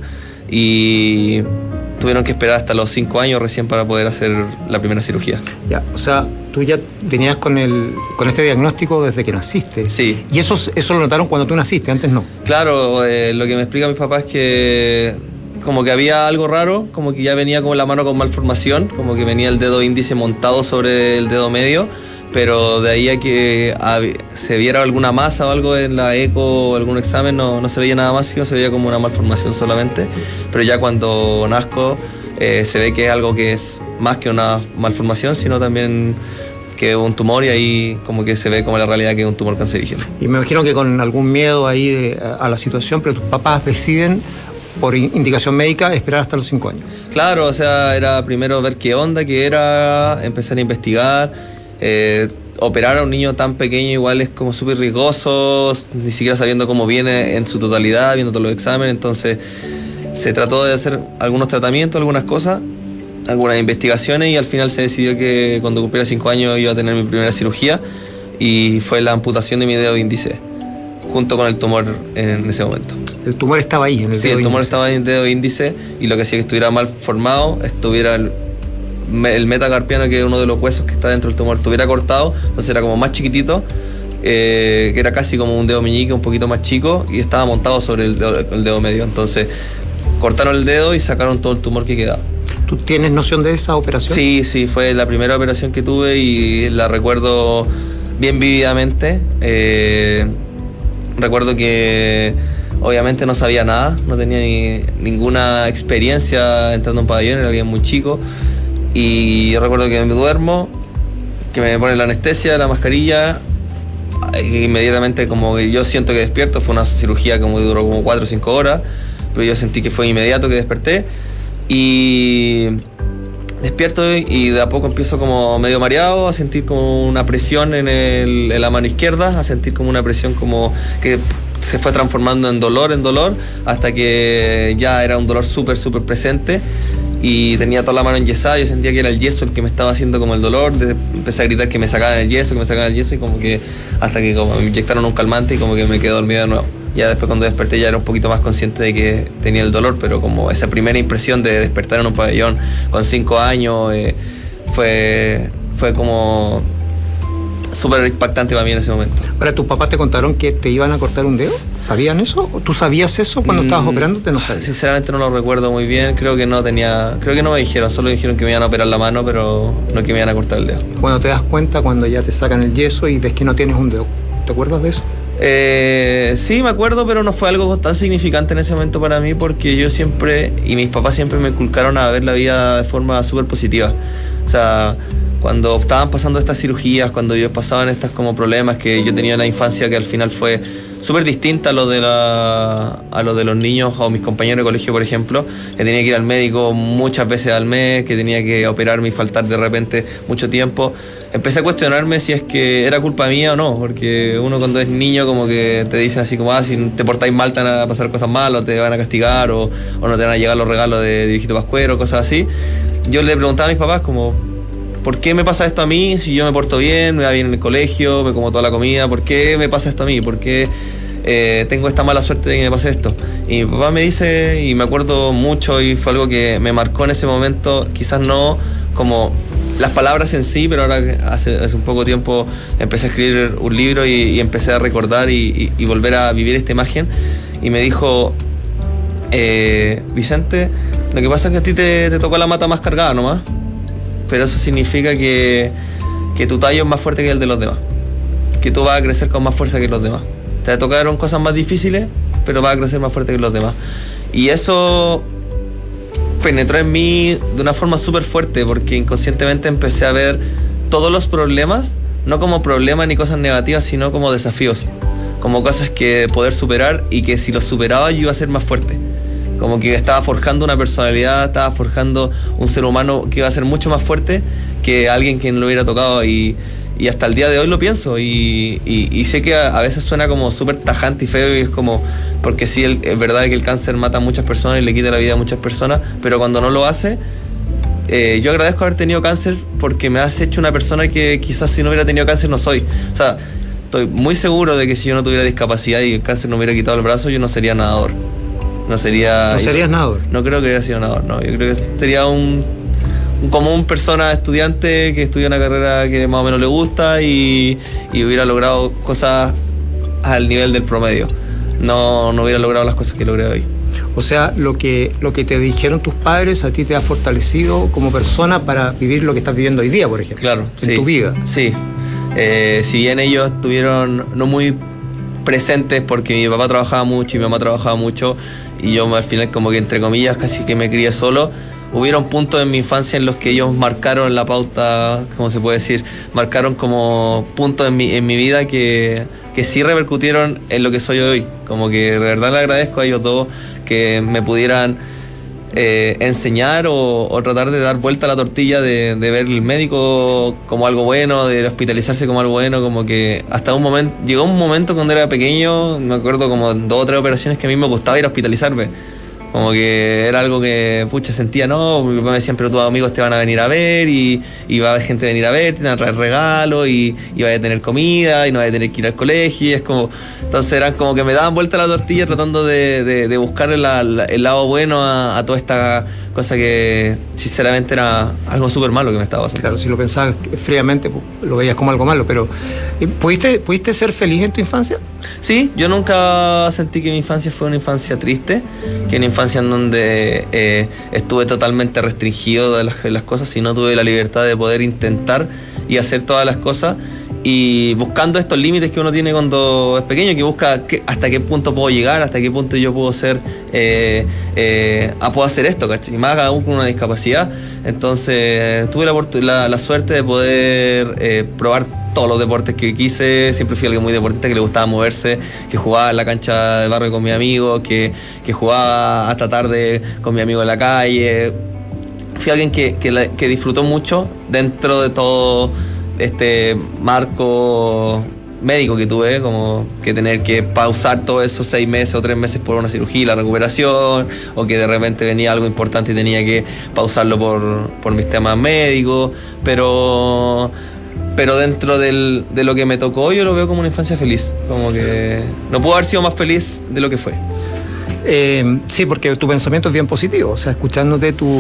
y tuvieron que esperar hasta los cinco años recién para poder hacer la primera cirugía. Ya, o sea, tú ya tenías con el con este diagnóstico desde que naciste. Sí. Y eso, eso lo notaron cuando tú naciste, antes no. Claro, eh, lo que me explica mis papás es que como que había algo raro, como que ya venía con la mano con malformación, como que venía el dedo índice montado sobre el dedo medio, pero de ahí a que a, se viera alguna masa o algo en la eco o algún examen no, no se veía nada más, sino se veía como una malformación solamente, pero ya cuando nazco eh, se ve que es algo que es más que una malformación, sino también que un tumor y ahí como que se ve como la realidad que es un tumor cancerígeno. Y me imagino que con algún miedo ahí de, a la situación, pero tus papás deciden por indicación médica esperar hasta los cinco años. Claro, o sea, era primero ver qué onda, qué era, empezar a investigar. Eh, operar a un niño tan pequeño igual es como súper riesgoso, ni siquiera sabiendo cómo viene en su totalidad, viendo todos los exámenes, entonces se trató de hacer algunos tratamientos, algunas cosas, algunas investigaciones y al final se decidió que cuando cumpliera cinco años iba a tener mi primera cirugía y fue la amputación de mi dedo índice junto con el tumor en ese momento. El tumor estaba ahí en el sí, dedo el tumor índice. estaba en el dedo índice y lo que hacía que estuviera mal formado, estuviera el, el metacarpiano, que es uno de los huesos que está dentro del tumor, estuviera cortado, entonces era como más chiquitito, eh, que era casi como un dedo meñique, un poquito más chico, y estaba montado sobre el dedo, el dedo medio, entonces cortaron el dedo y sacaron todo el tumor que quedaba. ¿Tú tienes noción de esa operación? Sí, sí, fue la primera operación que tuve y la recuerdo bien vívidamente. Eh, recuerdo que obviamente no sabía nada, no tenía ni, ninguna experiencia entrando a un pabellón, era alguien muy chico. Y yo recuerdo que me duermo, que me ponen la anestesia, la mascarilla, e inmediatamente como que yo siento que despierto. Fue una cirugía como que duró como cuatro o cinco horas, pero yo sentí que fue inmediato que desperté. Y despierto y de a poco empiezo como medio mareado, a sentir como una presión en, el, en la mano izquierda, a sentir como una presión como que se fue transformando en dolor, en dolor, hasta que ya era un dolor súper, súper presente. Y tenía toda la mano enyesada, yo sentía que era el yeso el que me estaba haciendo como el dolor. Empecé a gritar que me sacaban el yeso, que me sacaban el yeso, y como que hasta que como me inyectaron un calmante y como que me quedé dormido de nuevo. Ya después cuando desperté ya era un poquito más consciente de que tenía el dolor, pero como esa primera impresión de despertar en un pabellón con cinco años eh, fue, fue como súper impactante para mí en ese momento. Ahora, ¿tus papás te contaron que te iban a cortar un dedo? ¿Sabían eso? ¿Tú sabías eso cuando mm, estabas operándote? No sabías. Sinceramente no lo recuerdo muy bien, creo que no tenía, creo que no me dijeron, solo dijeron que me iban a operar la mano, pero no que me iban a cortar el dedo. Cuando te das cuenta, cuando ya te sacan el yeso y ves que no tienes un dedo, ¿te acuerdas de eso? Eh, sí, me acuerdo, pero no fue algo tan significante en ese momento para mí, porque yo siempre, y mis papás siempre me inculcaron a ver la vida de forma súper positiva. O sea, cuando estaban pasando estas cirugías, cuando ellos pasaban estos como problemas que yo tenía en la infancia, que al final fue súper distinta a lo de la, a lo de los niños o mis compañeros de colegio, por ejemplo, que tenía que ir al médico muchas veces al mes, que tenía que operarme y faltar de repente mucho tiempo. Empecé a cuestionarme si es que era culpa mía o no, porque uno cuando es niño como que te dicen así como, ah, si te portáis mal te van a pasar cosas malas, o te van a castigar, o, o no te van a llegar los regalos de, de viejito pascuero, cosas así. Yo le preguntaba a mis papás como, ¿por qué me pasa esto a mí? Si yo me porto bien, me va bien en el colegio, me como toda la comida, ¿por qué me pasa esto a mí? ¿Por qué eh, tengo esta mala suerte de que me pase esto? Y mi papá me dice, y me acuerdo mucho, y fue algo que me marcó en ese momento, quizás no como las palabras en sí, pero ahora hace, hace un poco tiempo empecé a escribir un libro y, y empecé a recordar y, y, y volver a vivir esta imagen. Y me dijo, eh, Vicente, lo que pasa es que a ti te, te tocó la mata más cargada nomás, pero eso significa que, que tu tallo es más fuerte que el de los demás, que tú vas a crecer con más fuerza que los demás. Te tocaron cosas más difíciles, pero vas a crecer más fuerte que los demás. Y eso penetró en mí de una forma súper fuerte, porque inconscientemente empecé a ver todos los problemas, no como problemas ni cosas negativas, sino como desafíos, como cosas que poder superar, y que si los superaba yo iba a ser más fuerte. Como que estaba forjando una personalidad, estaba forjando un ser humano que iba a ser mucho más fuerte que alguien que no lo hubiera tocado. Y, y hasta el día de hoy lo pienso. Y, y, y sé que a, a veces suena como súper tajante y feo, y es como, porque sí, el, es verdad que el cáncer mata a muchas personas y le quita la vida a muchas personas, pero cuando no lo hace, eh, yo agradezco haber tenido cáncer, porque me has hecho una persona que quizás si no hubiera tenido cáncer no soy. O sea, estoy muy seguro de que si yo no tuviera discapacidad y el cáncer no me hubiera quitado el brazo, yo no sería nadador. No sería... ¿No serías nadador? No creo que hubiera sido nadador, no. Yo creo que sería un, un común persona estudiante que estudia una carrera que más o menos le gusta y, y hubiera logrado cosas al nivel del promedio. No, no hubiera logrado las cosas que logré hoy. O sea, lo que, lo que te dijeron tus padres a ti te ha fortalecido como persona para vivir lo que estás viviendo hoy día, por ejemplo. Claro, en sí, tu vida. Sí. Eh, si bien ellos estuvieron no muy presentes, porque mi papá trabajaba mucho y mi mamá trabajaba mucho, y yo al final como que entre comillas casi que me crié solo, hubieron puntos en mi infancia en los que ellos marcaron la pauta, ¿cómo se puede decir? Marcaron como puntos en mi, en mi vida que, que sí repercutieron en lo que soy hoy. Como que de verdad le agradezco a ellos dos que me pudieran eh, enseñar o, o tratar de dar vuelta a la tortilla de, de ver el médico como algo bueno, de hospitalizarse como algo bueno. Como que hasta un momento, llegó un momento cuando era pequeño, me acuerdo como dos o tres operaciones que a mí me gustaba ir a hospitalizarme. Como que era algo que, pucha, sentía, no, mi papá me decía, pero tus amigos te van a venir a ver y, y va a haber gente a venir a ver, te van a traer regalos y, y vas a tener comida y no vas a tener que ir al colegio. Y es como, entonces eran como que me daban vuelta la tortilla tratando de, de, de buscar el, el lado bueno a, a toda esta cosa que sinceramente era algo súper malo que me estaba pasando. Claro, si lo pensabas fríamente lo veías como algo malo, pero ¿pudiste, ¿pudiste ser feliz en tu infancia? Sí, yo nunca sentí que mi infancia fue una infancia triste, que una infancia en donde eh, estuve totalmente restringido de las, de las cosas, sino tuve la libertad de poder intentar y hacer todas las cosas. y buscando estos límites que uno tiene cuando es pequeño, que busca que, hasta qué punto puedo llegar, hasta qué punto yo puedo ser, eh, eh, ah, puedo hacer esto, ¿cachai? Y más aún con una discapacidad. Entonces tuve la, la, la suerte de poder eh, probar todos los deportes que quise. Siempre fui alguien muy deportista, que le gustaba moverse, que jugaba en la cancha de barrio con mi amigo, que, que jugaba hasta tarde con mi amigo en la calle. Fui alguien que, que, que disfrutó mucho dentro de todo este marco médico que tuve, como que tener que pausar todos esos seis meses o tres meses por una cirugía, la recuperación, o que de repente venía algo importante y tenía que pausarlo por, por mis temas médicos, pero pero dentro del, de lo que me tocó, yo lo veo como una infancia feliz, como que no puedo haber sido más feliz de lo que fue. Eh, sí, porque tu pensamiento es bien positivo, o sea, escuchándote tú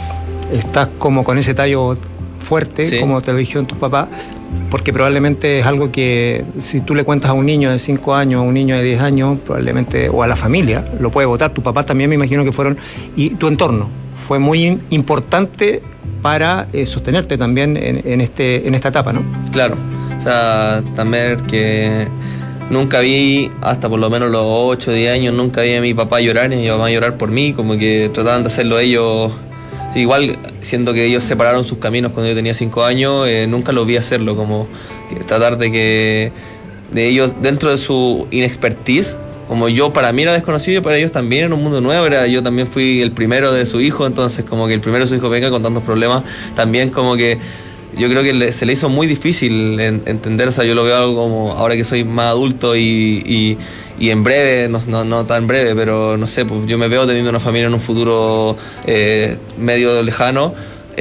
estás como con ese tallo fuerte, sí, como te lo dijeron tus papás, porque probablemente es algo que si tú le cuentas a un niño de cinco años, a un niño de diez años, probablemente, o a la familia, lo puede votar. Tus papás también me imagino que fueron, y tu entorno fue muy importante para eh, sostenerte también en, en, este, en esta etapa, ¿no? Claro, o sea, también que nunca vi, hasta por lo menos los ocho o diez años, nunca vi a mi papá llorar ni a mi mamá llorar por mí, como que trataban de hacerlo ellos. Sí, igual, siendo que ellos separaron sus caminos cuando yo tenía cinco años, eh, nunca los vi hacerlo, como que tratar de que de ellos, dentro de su inexpertise, como yo para mí era desconocido, para ellos también era un mundo nuevo, era, yo también fui el primero de su hijo, entonces como que el primero de su hijo venga con tantos problemas, también como que yo creo que le, se le hizo muy difícil en, entender, o sea, yo lo veo algo como ahora que soy más adulto y, y, y en breve, no, no, no tan breve, pero no sé, pues yo me veo teniendo una familia en un futuro eh, medio lejano.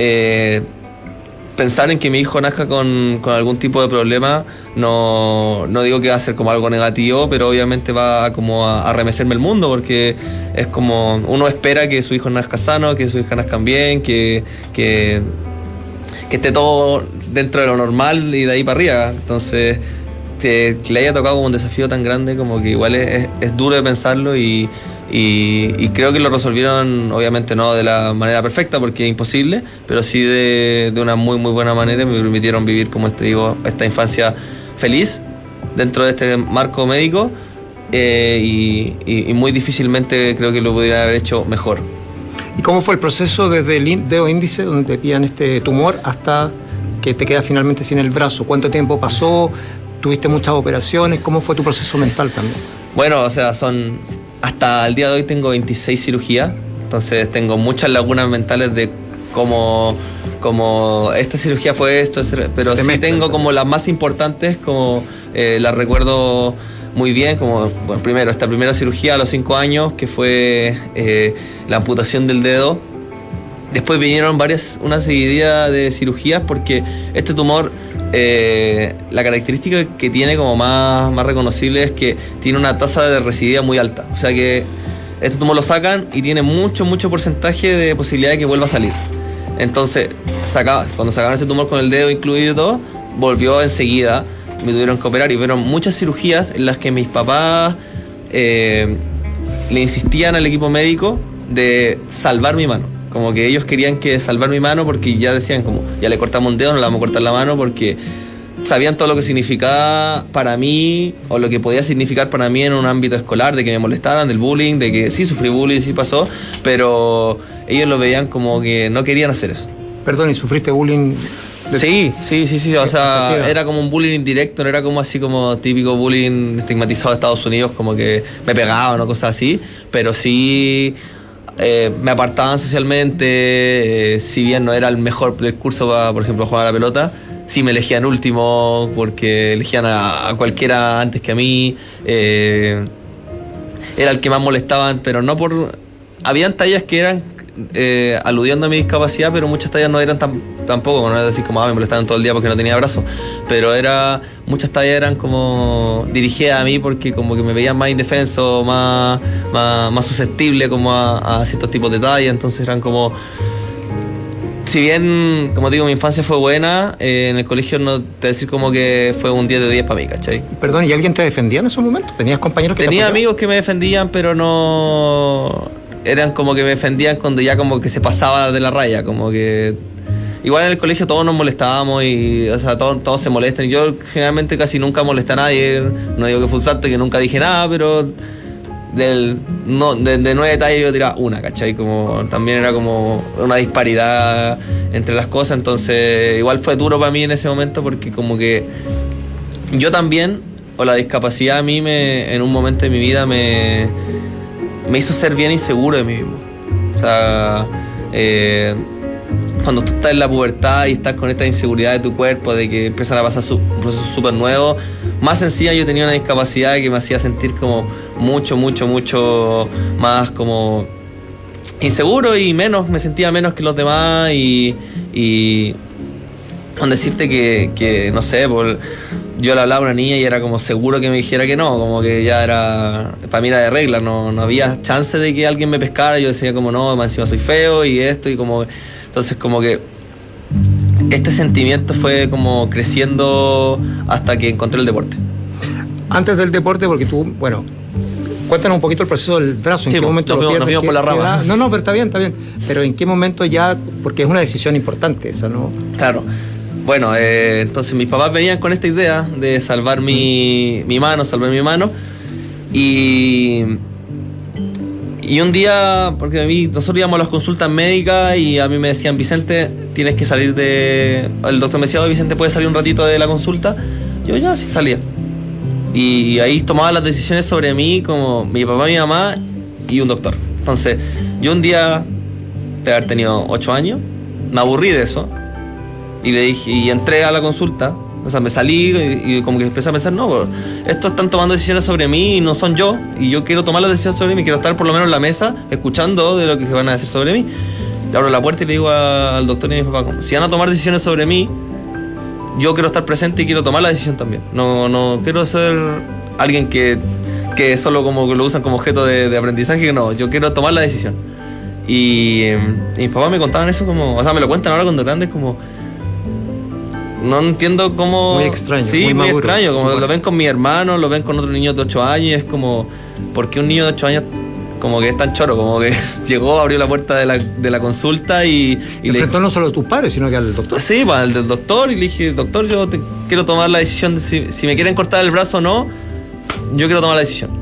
Eh, pensar en que mi hijo nazca con, con algún tipo de problema, no, no digo que va a ser como algo negativo, pero obviamente va como a, a remecerme el mundo, porque es como, uno espera que su hijo nazca sano, que sus hijos nazcan bien, que... que que esté todo dentro de lo normal y de ahí para arriba. Entonces, que, que le haya tocado como un desafío tan grande, como que igual es, es duro de pensarlo y, y, y creo que lo resolvieron, obviamente no de la manera perfecta, porque es imposible, pero sí de, de una muy muy buena manera. Me permitieron vivir, como te digo, esta infancia feliz dentro de este marco médico, eh, y, y, y muy difícilmente creo que lo pudiera haber hecho mejor. ¿Y cómo fue el proceso desde el dedo índice, donde te pillan este tumor, hasta que te quedas finalmente sin el brazo? ¿Cuánto tiempo pasó? ¿Tuviste muchas operaciones? ¿Cómo fue tu proceso mental también? Bueno, o sea, son hasta el día de hoy tengo veintiséis cirugías, entonces tengo muchas lagunas mentales de cómo, cómo esta cirugía fue esto, pero sí tengo como las más importantes, como eh, las recuerdo muy bien, como bueno, primero esta primera cirugía a los cinco años, que fue eh, la amputación del dedo. Después vinieron varias, una seguidilla de cirugías, porque este tumor, eh, la característica que tiene como más, más reconocible es que tiene una tasa de recidiva muy alta. O sea que este tumor lo sacan y tiene mucho, mucho porcentaje de posibilidad de que vuelva a salir. Entonces, saca, cuando sacaron este tumor con el dedo incluido y todo, volvió enseguida. Me tuvieron que operar y fueron muchas cirugías en las que mis papás eh, le insistían al equipo médico de salvar mi mano. Como que ellos querían que salvar mi mano, porque ya decían como, ya le cortamos un dedo, no le vamos a cortar la mano, porque sabían todo lo que significaba para mí, o lo que podía significar para mí en un ámbito escolar, de que me molestaran, del bullying, de que sí sufrí bullying, sí pasó, pero ellos lo veían como que no querían hacer eso. Perdón, ¿y sufriste bullying? Sí, sí, sí, sí, o sea, era como un bullying indirecto, no era como así como típico bullying estigmatizado de Estados Unidos, como que me pegaban o cosas así, pero sí eh, me apartaban socialmente, eh, si bien no era el mejor del curso para, por ejemplo, jugar a la pelota, sí me elegían último, porque elegían a, a cualquiera antes que a mí, eh, era el que más molestaban, pero no por... Habían tallas que eran eh, aludiendo a mi discapacidad, pero muchas tallas no eran tan, tampoco, no era decir como, ah, me molestaban todo el día porque no tenía brazos, pero era, muchas tallas eran como dirigidas a mí porque como que me veían más indefenso, más, más, más susceptible como a, a ciertos tipos de tallas, entonces eran como... Si bien, como digo, mi infancia fue buena, eh, en el colegio no te decir como que fue un diez de diez para mí, ¿cachai? Perdón, ¿y alguien te defendía en esos momentos? ¿Tenías compañeros que Tenía te amigos que me defendían, pero no... Eran como que me defendían cuando ya como que se pasaba de la raya, como que... igual en el colegio todos nos molestábamos y, o sea, todos, todos se molestan. Yo generalmente casi nunca molesté a nadie, no digo que fue un salto, que nunca dije nada, pero del no de, de nueve detalles yo tiraba una, ¿cachai? Como también era como una disparidad entre las cosas, entonces igual fue duro para mí en ese momento porque como que yo también, o la discapacidad a mí me, en un momento de mi vida me, me hizo ser bien inseguro de mí mismo. O sea, eh, cuando tú estás en la pubertad y estás con esta inseguridad de tu cuerpo, de que empiezan a pasar su, un proceso súper nuevo, más encima yo tenía una discapacidad que me hacía sentir como mucho, mucho, mucho más como inseguro y menos, me sentía menos que los demás y, y con decirte que, que no sé, por, yo le hablaba a una niña y era como seguro que me dijera que no, como que ya era, para mí era de regla, no, no había chance de que alguien me pescara, yo decía como no, más encima soy feo y esto y como, entonces como que este sentimiento fue como creciendo hasta que encontré el deporte. Antes del deporte, porque tú, bueno, cuéntanos un poquito el proceso del brazo, en sí, qué momento nos lo fuimos, nos fuimos por la rama. Edad? No, no, pero está bien, está bien. Pero en qué momento ya, porque es una decisión importante esa, ¿no? Claro. Bueno, eh, entonces mis papás venían con esta idea de salvar mi, mi mano, salvar mi mano. Y, y un día, porque a mí, nosotros íbamos a las consultas médicas y a mí me decían, Vicente, tienes que salir de... El doctor me decía, Vicente, ¿puedes salir un ratito de la consulta? Yo ya, sí, salía. Y ahí tomaba las decisiones sobre mí como mi papá, mi mamá y un doctor. Entonces, yo un día, de haber tenido ocho años, me aburrí de eso y le dije, y entré a la consulta, o sea, me salí y, y como que empecé a pensar, no, estos están tomando decisiones sobre mí y no son yo, y yo quiero tomar las decisiones sobre mí, quiero estar por lo menos en la mesa escuchando de lo que van a decir sobre mí. Le abro la puerta y le digo a, al doctor y a mi papá, como, si van a tomar decisiones sobre mí, yo quiero estar presente y quiero tomar la decisión también. No, no quiero ser alguien que, que solo como lo usan como objeto de, de aprendizaje, no, yo quiero tomar la decisión. Y, y mis papás me contaban eso como, o sea, me lo cuentan ahora cuando grandes como, no entiendo cómo... Muy extraño. Sí, muy, muy extraño, como lo ven con mi hermano, lo ven con otros niños de ocho años, y es como, ¿por qué un niño de ocho años como que es tan choro? Como que llegó, abrió la puerta de la, de la consulta y... y enfrentó no solo a tus padres, sino que al doctor. Sí, pues, al del doctor, y le dije, doctor, yo te, quiero tomar la decisión de si, si me quieren cortar el brazo o no, yo quiero tomar la decisión.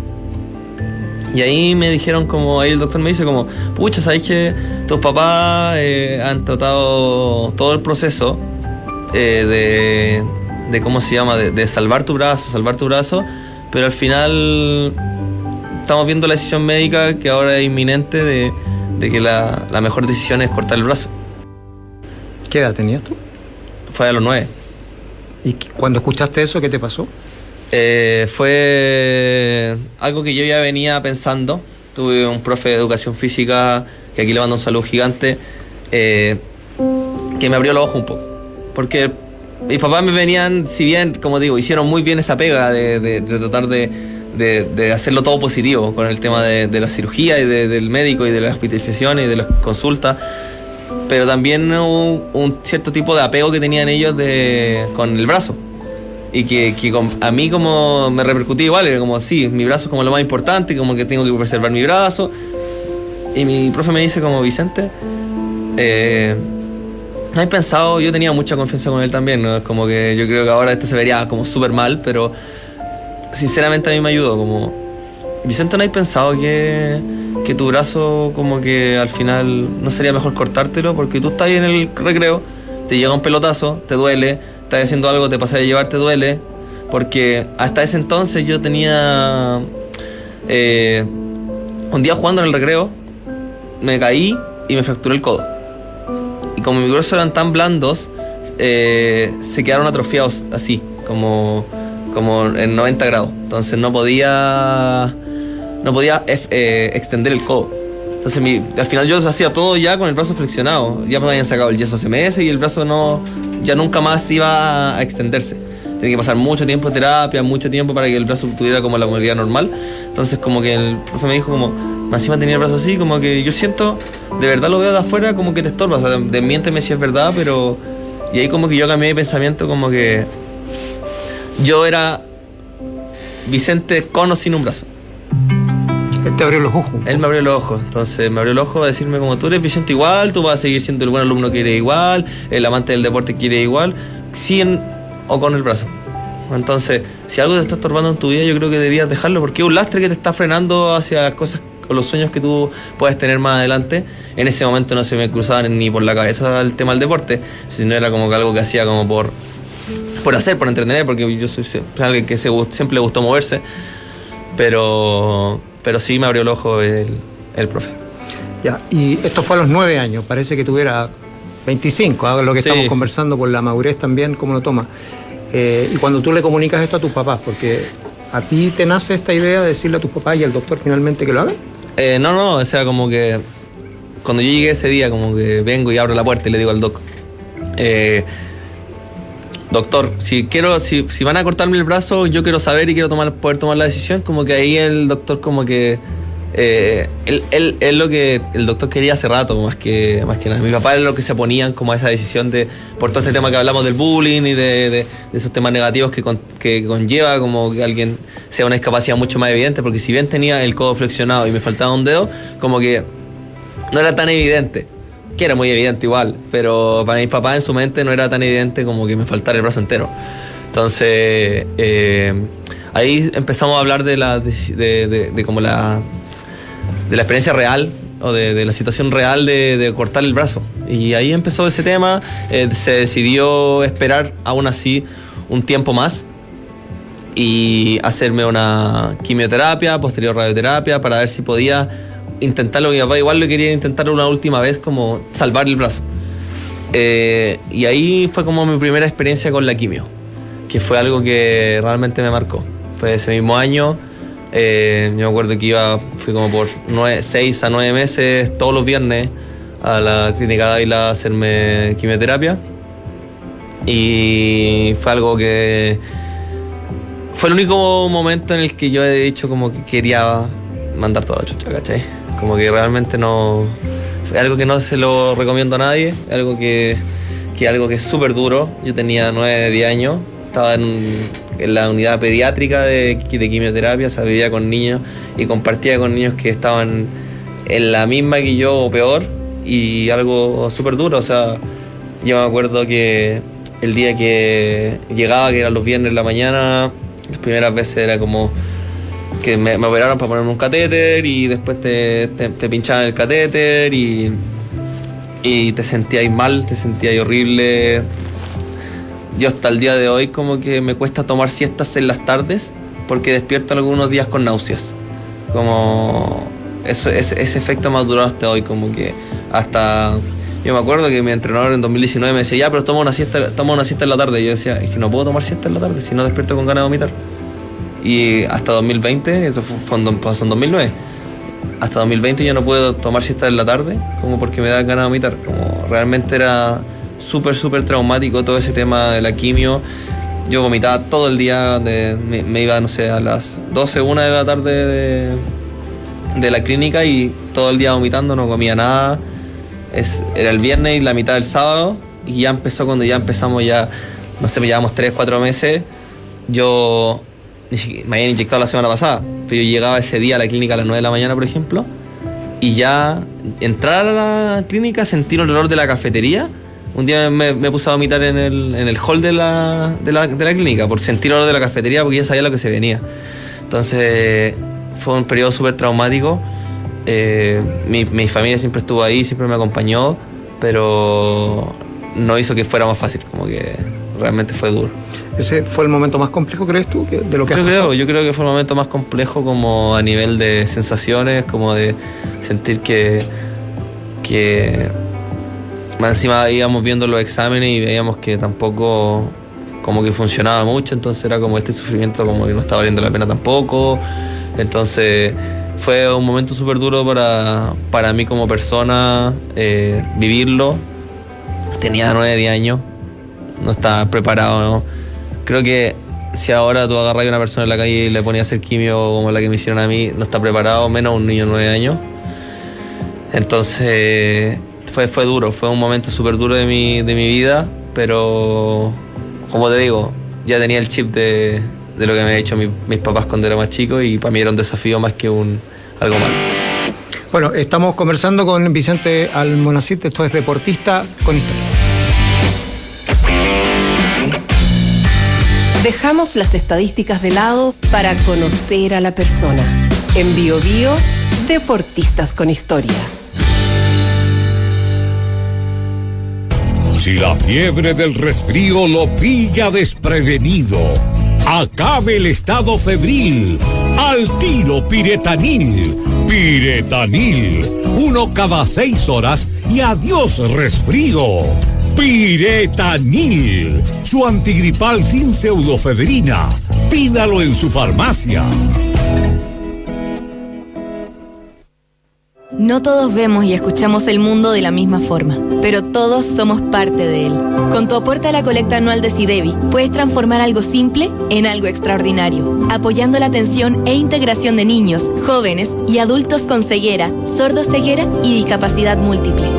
Y ahí me dijeron como, ahí el doctor me dice como, pucha, ¿sabes que tus papás eh, han tratado todo el proceso eh, de, de, ¿cómo se llama? De, de salvar tu brazo, salvar tu brazo, pero al final... Estamos viendo la decisión médica que ahora es inminente de, de que la, la mejor decisión es cortar el brazo. ¿Qué edad tenías tú? Fue a los nueve. ¿Y cuando escuchaste eso, qué te pasó? Eh, fue algo que yo ya venía pensando. Tuve un profe de educación física, que aquí le mando un saludo gigante, eh, que me abrió los ojos un poco. Porque mis papás me venían, si bien, como digo, hicieron muy bien esa pega de, de, de tratar de... De, de hacerlo todo positivo con el tema de, de la cirugía y de, del médico y de las hospitalizaciones y de las consultas, pero también un, un cierto tipo de apego que tenían ellos de, con el brazo y que, que con, a mí como me repercutía igual, era como sí, mi brazo es como lo más importante, como que tengo que preservar mi brazo. Y mi profe me dice como, Vicente, eh, no he pensado, yo tenía mucha confianza con él también, ¿no? Es como que yo creo que ahora esto se vería como súper mal, pero sinceramente a mí me ayudó, como, Vicente, ¿no has pensado que, que tu brazo como que al final no sería mejor cortártelo? Porque tú estás ahí en el recreo, te llega un pelotazo, te duele, estás haciendo algo, te pasas a llevar, te duele, porque hasta ese entonces yo tenía eh, un día jugando en el recreo, me caí y me fracturé el codo, y como mis huesos eran tan blandos, eh, se quedaron atrofiados así, como... como en noventa grados, entonces no podía no podía eh, extender el codo, entonces mi, al final yo hacía todo ya con el brazo flexionado, ya me habían sacado el yeso hace meses y el brazo no, ya nunca más iba a extenderse, tenía que pasar mucho tiempo de terapia, mucho tiempo para que el brazo tuviera como la movilidad normal, entonces como que el profe me dijo como, más encima tenía el brazo así, como que yo siento, de verdad lo veo de afuera como que te estorba, o sea, desmiénteme si es verdad, pero, y ahí como que yo cambié de pensamiento, como que yo era Vicente con o sin un brazo. Él te abrió los ojos. Él me abrió los ojos, entonces me abrió los ojos a decirme como tú eres Vicente igual, tú vas a seguir siendo el buen alumno que eres igual, el amante del deporte que eres igual, sin o con el brazo. Entonces, si algo te está estorbando en tu vida, yo creo que deberías dejarlo, porque es un lastre que te está frenando hacia las cosas o los sueños que tú puedes tener más adelante. En ese momento no se me cruzaba ni por la cabeza el tema del deporte, sino era como que algo que hacía como por, por hacer, por entretener, porque yo soy alguien que se, siempre le gustó moverse, pero, pero sí me abrió el ojo el, el profe. Ya, y esto fue a los nueve años, parece que tuviera veinticinco, ¿eh? Lo que sí. Estamos conversando por la madurez también, cómo lo tomas. Eh, y cuando tú le comunicas esto a tus papás, porque a ti te nace esta idea de decirle a tus papás y al doctor finalmente que lo hagan. Eh, no, no, o sea, como que cuando yo llegué ese día, como que vengo y abro la puerta y le digo al doc, eh, doctor, si quiero, si, si van a cortarme el brazo, yo quiero saber y quiero tomar, poder tomar la decisión. Como que ahí el doctor como que eh, él, él, él lo que el doctor quería hace rato, más que, más que nada. Mi papá era lo que se oponían como a esa decisión de, por todo este tema que hablamos del bullying y de, de, de esos temas negativos que, con, que conlleva como que alguien sea una discapacidad mucho más evidente, porque si bien tenía el codo flexionado y me faltaba un dedo, como que no era tan evidente, que era muy evidente igual, pero para mi papá en su mente no era tan evidente como que me faltara el brazo entero. Entonces eh, ahí empezamos a hablar de la de, de, de, de como la de la experiencia real o de, de la situación real de, de cortar el brazo, y ahí empezó ese tema. Eh, se decidió esperar aún así un tiempo más y hacerme una quimioterapia, posterior radioterapia, para ver si podía intentarlo. Mi papá igual lo quería intentar una última vez, como salvar el brazo. Eh, y ahí fue como mi primera experiencia con la quimio, que fue algo que realmente me marcó. Fue ese mismo año, eh, yo me acuerdo que iba, fui como por nueve, seis a nueve meses todos los viernes a la clínica Dávila a hacerme quimioterapia, y fue algo que fue el único momento en el que yo he dicho como que quería mandar toda la chucha, ¿cachai? Como que realmente no, es algo que no se lo recomiendo a nadie, es algo que, que algo que es súper duro. Yo tenía nueve, diez años, estaba en, en la unidad pediátrica de, de quimioterapia, o sea, vivía con niños y compartía con niños que estaban en la misma que yo o peor, y algo súper duro. O sea, yo me acuerdo que el día que llegaba, que eran los viernes en la mañana, las primeras veces era como que me, me operaron para ponerme un catéter, y después te, te, te pinchaban el catéter y, y te sentías mal, te sentías horrible. Yo hasta el día de hoy como que me cuesta tomar siestas en las tardes, porque despierto algunos días con náuseas. Como eso, ese, ese efecto más durado hasta hoy, como que hasta... Yo me acuerdo que mi entrenador en dos mil diecinueve me decía, ya, pero toma una siesta, toma una siesta en la tarde. Y yo decía, es que no puedo tomar siesta en la tarde, si no despierto con ganas de vomitar. Y hasta dos mil veinte, eso fue, fue, pasó en dos mil nueve, hasta dos mil veinte yo no puedo tomar siesta en la tarde, como porque me da ganas de vomitar. Como realmente era súper, súper traumático todo ese tema de la quimio. Yo vomitaba todo el día, de, me, me iba, no sé, a las doce, una de la tarde de, de la clínica, y todo el día vomitando, no comía nada. Es, era el viernes y la mitad del sábado, y ya empezó cuando ya empezamos ya, no sé, llevamos tres, cuatro meses. Yo ni siquiera, me habían inyectado la semana pasada, pero yo llegaba ese día a la clínica a las nueve de la mañana, por ejemplo, y ya entrar a la clínica, sentir el olor de la cafetería. Un día me, me puse a vomitar en el, en el hall de la, de, la, de la clínica por sentir el olor de la cafetería, porque ya sabía lo que se venía. Entonces fue un periodo súper traumático. Eh, mi, mi familia siempre estuvo ahí, siempre me acompañó, pero no hizo que fuera más fácil, como que realmente fue duro. ¿Ese fue el momento más complejo, crees tú, de lo que yo has creo, pasado? Yo creo que fue el momento más complejo, como a nivel de sensaciones, como de sentir que, que más encima íbamos viendo los exámenes y veíamos que tampoco como que funcionaba mucho, entonces era como este sufrimiento como que no estaba valiendo la pena tampoco. Entonces fue un momento súper duro para, para mí como persona, eh, vivirlo. Tenía nueve, diez años, no estaba preparado, ¿no? Creo que si ahora tú agarras a una persona en la calle y le ponías a hacer quimio como la que me hicieron a mí, no está preparado, menos un niño de nueve años. Entonces fue, fue duro, fue un momento súper duro de mi, de mi vida, pero como te digo, ya tenía el chip de, de lo que me habían hecho mi, mis papás cuando era más chico, y para mí era un desafío más que un algo malo. Bueno, estamos conversando con Vicente Almonacid, esto es Deportista con Historia. Dejamos las estadísticas de lado para conocer a la persona. En Bio Bio, Deportistas con Historia. Si la fiebre del resfrío lo pilla desprevenido, acabe el estado febril. Al tiro Piretanil. Piretanil. Uno cada seis horas y adiós resfrío. Piretanil. Su antigripal sin pseudofedrina. Pídalo en su farmacia. No todos vemos y escuchamos el mundo de la misma forma, pero todos somos parte de él. Con tu aporte a la colecta anual de SIDEBI, puedes transformar algo simple en algo extraordinario, apoyando la atención e integración de niños, jóvenes y adultos con ceguera, sordoceguera y discapacidad múltiple.